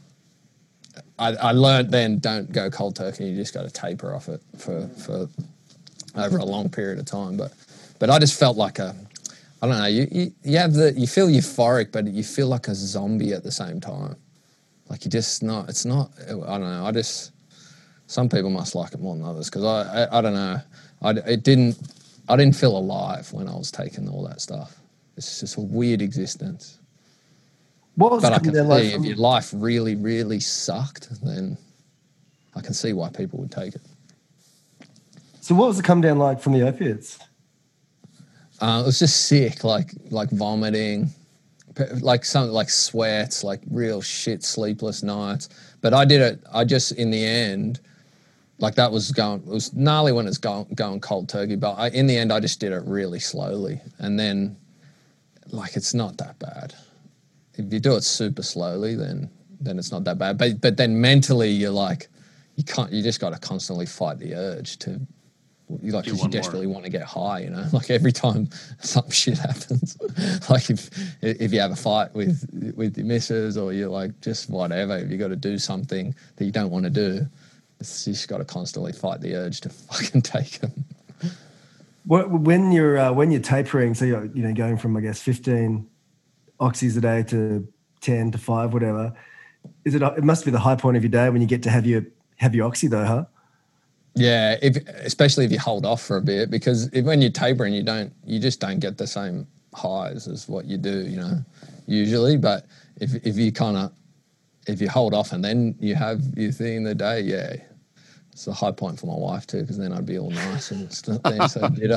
I learned then, don't go cold turkey. You just got to taper off it for over a long period of time. But I just felt like I don't know. You feel euphoric, but you feel like a zombie at the same time. Like, it's not, I don't know. Some people must like it more than others, because I don't know. I didn't feel alive when I was taking all that stuff. It's just a weird existence. But I can see if your life really, really sucked, then I can see why people would take it. So what was the come down like from the opiates? It was just sick, like vomiting, like something like sweats, like real shit, sleepless nights. But I just in the end, like, it was gnarly when it's going cold turkey, but in the end I just did it really slowly. And then, like, it's not that bad. If you do it super slowly, then it's not that bad. But then mentally you're like, you just got to constantly fight the urge to, like, because you desperately want to get high, you know. Like, every time some shit happens, like if you have a fight with your missus, or you're like, just whatever, if you got to do something that you don't want to do, you just got to constantly fight the urge to fucking take them. When you're tapering, so you're going from, I guess, 15 oxys a day to 10 to 5, whatever. It must be the high point of your day when you get to have your oxy though, huh? Yeah, especially if you hold off for a bit, because when you're tapering, you just don't get the same highs as what you do, you know, usually. But if you hold off and then you have your thing in the day, yeah, it's a high point for my wife too, because then I'd be all nice and stuff. So bitter.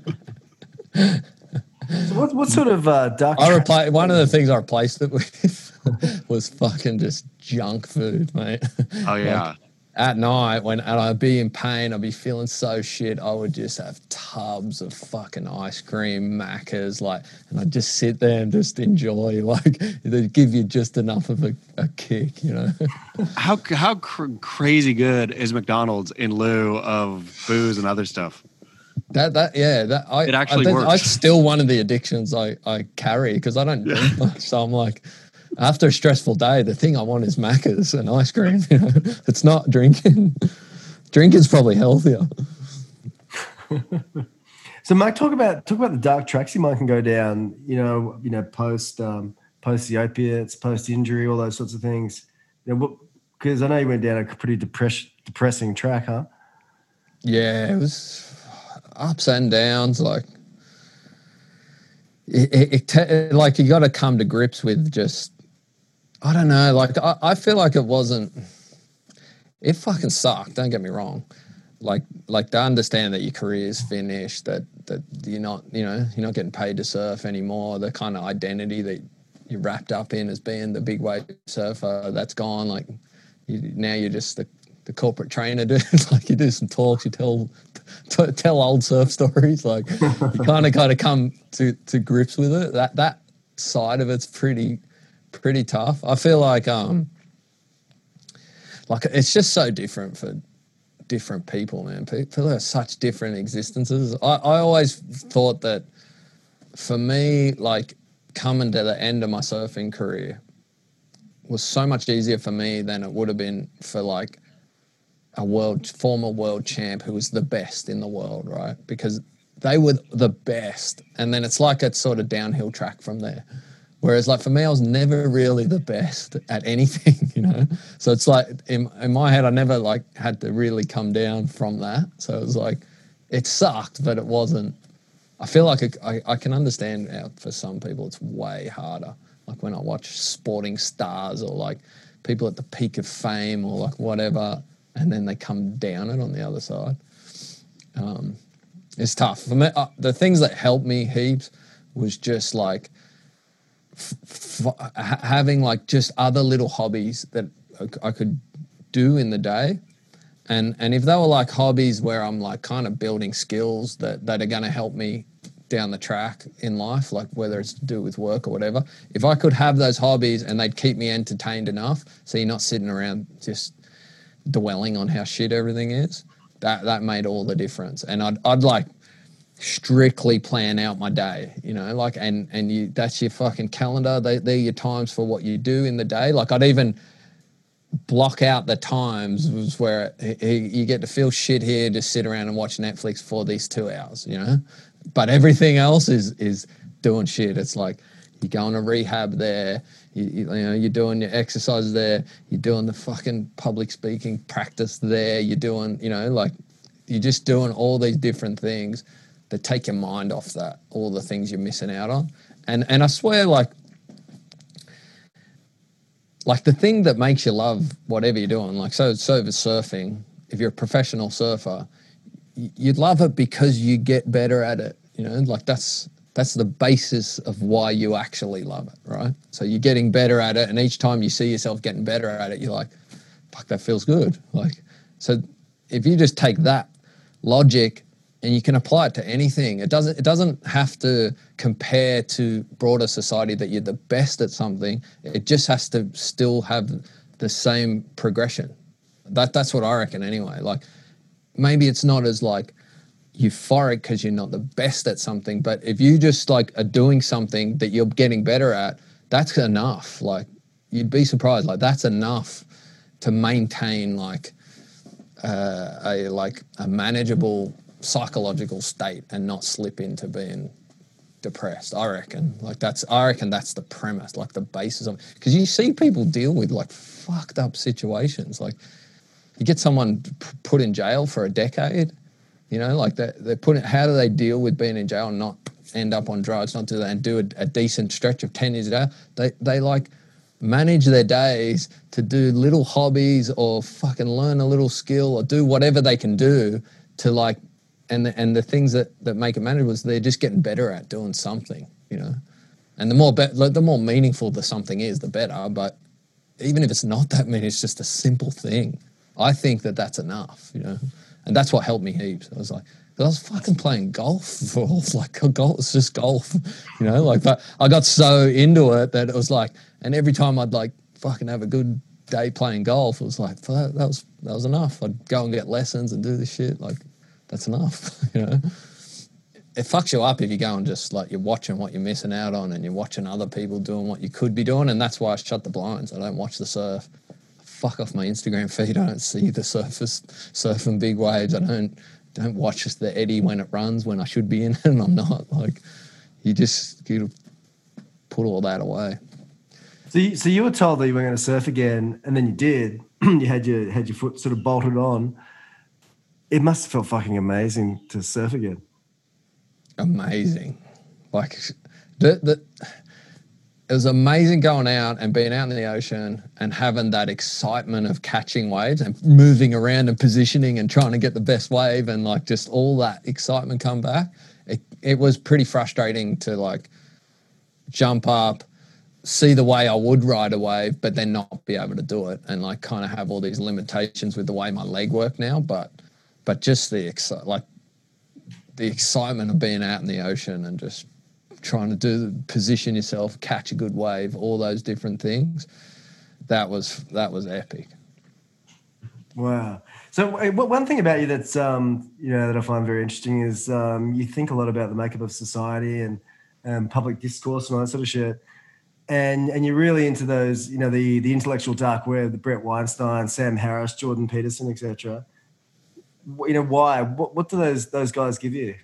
So what sort of dark? One of the things I replaced it with was fucking just junk food, mate. Oh yeah. Like, at night, and I'd be in pain, I'd be feeling so shit, I would just have tubs of fucking ice cream, Maccas, and I'd just sit there and just enjoy, like, they'd give you just enough of a kick, you know. How crazy good is McDonald's in lieu of booze and other stuff? It actually works. I still one of the addictions I carry, because I don't drink much, so I'm like, after a stressful day, the thing I want is Maccas and ice cream. You know, it's not drinking. Drinking's probably healthier. So, Mike, talk about the dark tracks your mind can go down. Post the opiates, post injury, all those sorts of things. because I know you went down a pretty depressing track, huh? Yeah, it was ups and downs. Like, like you got to come to grips with just, I don't know. Like, I feel like it fucking sucked. Don't get me wrong. Like to understand that your career is finished, that you're not, you're not getting paid to surf anymore. The kind of identity that you're wrapped up in as being the big wave surfer, that's gone. Like, now you're just the corporate trainer, dude. Like, you do some talks, you tell old surf stories. Like, you kind of come to grips with it. That side of it's pretty tough. I feel like it's just so different for different people, man. People have such different existences. I always thought that for me, like, coming to the end of my surfing career was so much easier for me than it would have been for like a former world champ who was the best in the world, right? Because they were the best, and then it's like a sort of downhill track from there. Whereas, like, for me, I was never really the best at anything, So it's like in my head, I never like had to really come down from that. So it was like, it sucked, but it wasn't. I feel like I can understand how for some people it's way harder. Like when I watch sporting stars or like people at the peak of fame or like whatever, and then they come down it on the other side. It's tough. For me, the things that helped me heaps was just like having like just other little hobbies that I could do in the day. And if they were like hobbies where I'm like kind of building skills that are going to help me down the track in life, like whether it's to do with work or whatever, if I could have those hobbies and they'd keep me entertained enough, so you're not sitting around just dwelling on how shit everything is, that made all the difference. And I'd like strictly plan out my day, like, and you, that's your fucking calendar. They're your times for what you do in the day. Like, I'd even block out the times was where you get to feel shit here, just sit around and watch Netflix for these 2 hours, but everything else is doing shit. It's like you're going to rehab there, you're doing your exercises there, you're doing the fucking public speaking practice there, you're doing, like, you're just doing all these different things that take your mind off that, all the things you're missing out on. And I swear, like the thing that makes you love whatever you're doing, like so is surfing. If you're a professional surfer, you'd love it because you get better at it, like that's the basis of why you actually love it, right? So you're getting better at it, and each time you see yourself getting better at it, you're like, fuck, that feels good. Like, so if you just take that logic and you can apply it to anything, it doesn't have to compare to broader society that you're the best at something. It just has to still have the same progression. That's what I reckon anyway. Like, maybe it's not as like euphoric because you're not the best at something, but if you just like are doing something that you're getting better at, that's enough. Like, you'd be surprised. Like, that's enough to maintain like a manageable psychological state and not slip into being depressed. I reckon that's the premise, like the basis of it. Because you see people deal with like fucked up situations. Like, you get someone put in jail for a decade, like they're putting, how do they deal with being in jail and not end up on drugs, not do that, and do a decent stretch of 10 years a day? They like manage their days to do little hobbies or fucking learn a little skill or do whatever they can do to like, and the things that make it manageable is they're just getting better at doing something, and the more meaningful the something is, the better. But even if it's not that many, it's just a simple thing. I think that's enough, and that's what helped me heaps. I was like, I was fucking playing golf for like golf. It's just golf, like, but I got so into it that it was like, and every time I'd like fucking have a good day playing golf, it was like, that was enough. I'd go and get lessons and do this shit. Like, that's enough, It fucks you up if you go and just like you're watching what you're missing out on and you're watching other people doing what you could be doing. And that's why I shut the blinds. I don't watch the surf. Fuck off my Instagram feed. I don't see the surfers surfing big waves. I don't watch the eddy when it runs when I should be in it and I'm not. Like, you put all that away. So you were told that you were going to surf again, and then you did. You had your foot sort of bolted on. It must have felt fucking amazing to surf again. Amazing. Like it was amazing going out and being out in the ocean and having that excitement of catching waves and moving around and positioning and trying to get the best wave, and like just all that excitement come back. It was pretty frustrating to like jump up, see the way I would ride a wave, but then not be able to do it, and like kind of have all these limitations with the way my leg work now. But just the excitement of being out in the ocean and just trying to position yourself, catch a good wave, all those different things. That was epic. Wow. So one thing about you that's that I find very interesting is you think a lot about the makeup of society and public discourse and all that sort of shit. And you're really into those, the intellectual dark web, the Brett Weinstein, Sam Harris, Jordan Peterson, etc. Why? What do those guys give you?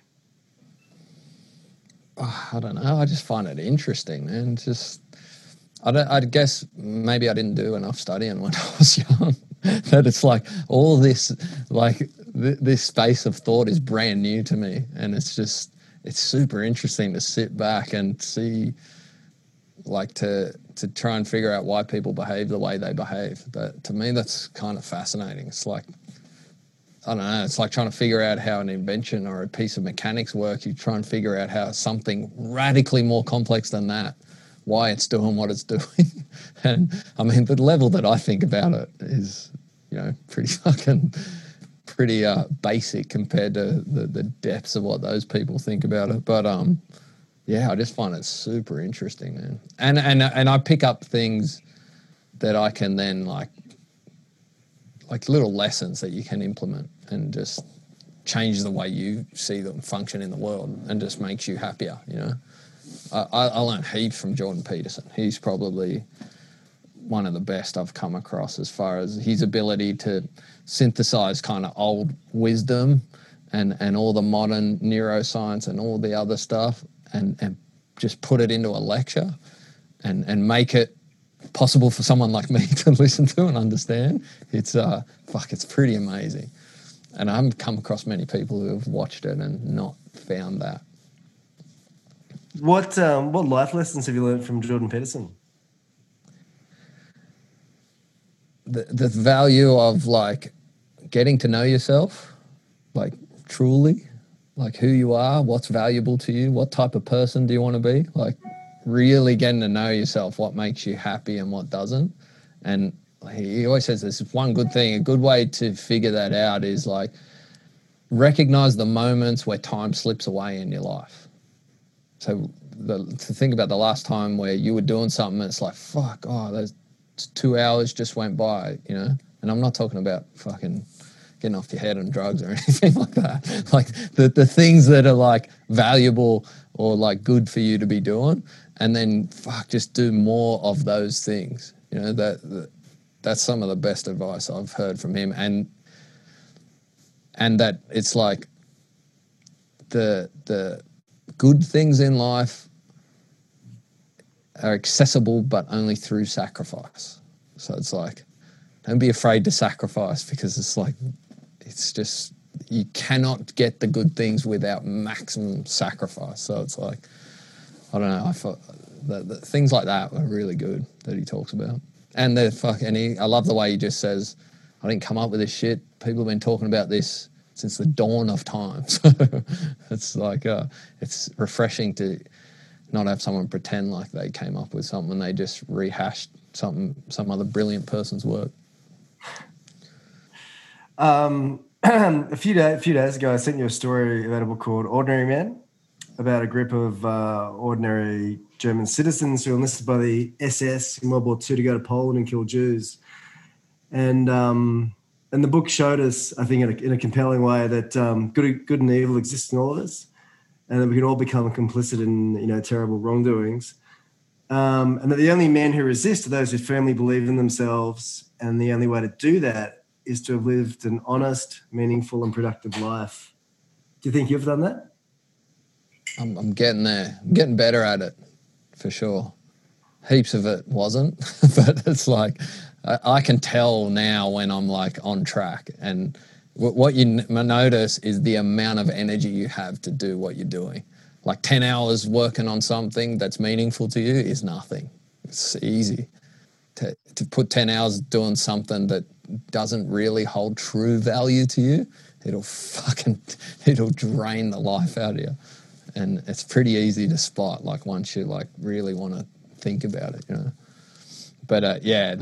I don't know. I just find it interesting, man. I guess maybe I didn't do enough studying when I was young. That it's like all this, like this space of thought is brand new to me, and it's super interesting to sit back and see, like to try and figure out why people behave the way they behave. But to me, that's kind of fascinating. It's like, I don't know, it's like trying to figure out how an invention or a piece of mechanics works. You try and figure out how something radically more complex than that, why it's doing what it's doing. And I mean, the level that I think about it is, pretty basic compared to the depths of what those people think about it. But yeah, I just find it super interesting, man. And I pick up things that I can then like little lessons that you can implement and just change the way you see them function in the world, and just makes you happier. I learned heaps from Jordan Peterson. He's probably one of the best I've come across as far as his ability to synthesize kind of old wisdom and all the modern neuroscience and all the other stuff, and just put it into a lecture and make it possible for someone like me to listen to and understand. It's pretty amazing. And I haven't come across many people who have watched it and not found that. What life lessons have you learned from Jordan Peterson? The value of like getting to know yourself, like truly, like who you are, what's valuable to you, what type of person do you want to be, like really getting to know yourself, what makes you happy and what doesn't. And he always says there's one good thing, a good way to figure that out is like recognize the moments where time slips away in your life. So to think about the last time where you were doing something, it's like, fuck, those 2 hours just went by, and I'm not talking about fucking getting off your head on drugs or anything like that. Like the things that are like valuable or like good for you to be doing, and then just do more of those things. That's some of the best advice I've heard from him, and that it's like the good things in life are accessible, but only through sacrifice. So it's like, don't be afraid to sacrifice, because it's just, you cannot get the good things without maximum sacrifice. So it's like, I don't know, I thought the things like that were really good that he talks about. And I love the way he just says, I didn't come up with this shit. People have been talking about this since the dawn of time. So it's like, it's refreshing to not have someone pretend like they came up with something. They just rehashed some other brilliant person's work. A few days ago, I sent you a story about a book called Ordinary Men, about a group of ordinary German citizens who were enlisted by the SS in World War II to go to Poland and kill Jews. And the book showed us, I think, in a compelling way, that good and evil exist in all of us, and that we can all become complicit in terrible wrongdoings, and that the only men who resist are those who firmly believe in themselves, and the only way to do that is to have lived an honest, meaningful, and productive life. Do you think you've done that? I'm getting there. I'm getting better at it, for sure. heaps of it wasn't, but it's like I can tell now when I'm like on track. And what you notice is the amount of energy you have to do what you're doing. Like 10 hours working on something that's meaningful to you is nothing. It's easy to put 10 hours doing something that doesn't really hold true value to you. It'll drain the life out of you. And it's pretty easy to spot, like once you like really want to think about it, you know. But yeah,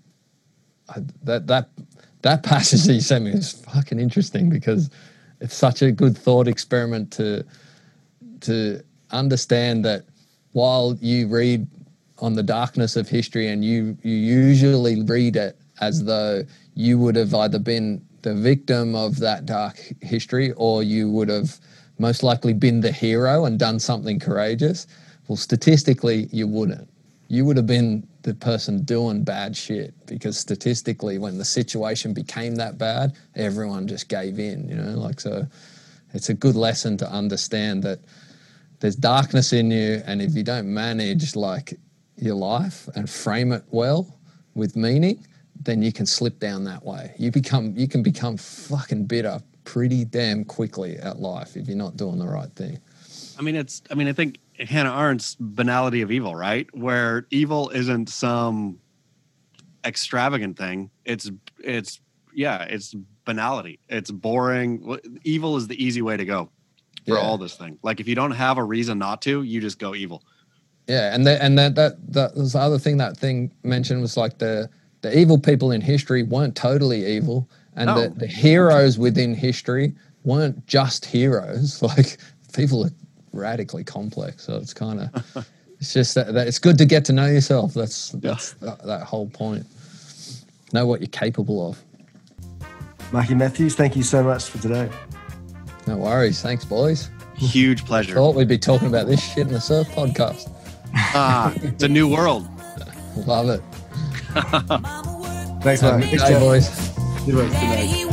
that passage that you sent me is fucking interesting, because it's such a good thought experiment to understand that while you read on the darkness of history, and you usually read it as though you would have either been the victim of that dark history, or you would have most likely been the hero and done something courageous. Well, statistically, you wouldn't. You would have been the person doing bad shit, because statistically, when the situation became that bad, everyone just gave in, you know, like, so it's a good lesson to understand that there's darkness in you, and if you don't manage like your life and frame it well with meaning, then you can slip down that way. You can become fucking bitter pretty damn quickly at life if you're not doing the right thing. I think Hannah Arendt's Banality of Evil, right? Where evil isn't some extravagant thing. It's banality. It's boring. Evil is the easy way to go for all this thing. Like, if you don't have a reason not to, you just go evil. Yeah, and that was the other thing that thing mentioned, was like the evil people in history weren't totally evil, and the heroes within history weren't just heroes. Like, people are radically complex, so it's kind of it's just that it's good to get to know yourself. That's that whole point. Know what you're capable of. Marky Matthews, thank you so much for today. No worries. Thanks, boys. Huge pleasure. Thought we'd be talking about this shit in the surf podcast. It's a new world. Love it. Thanks, man. Good day, boys. Good night.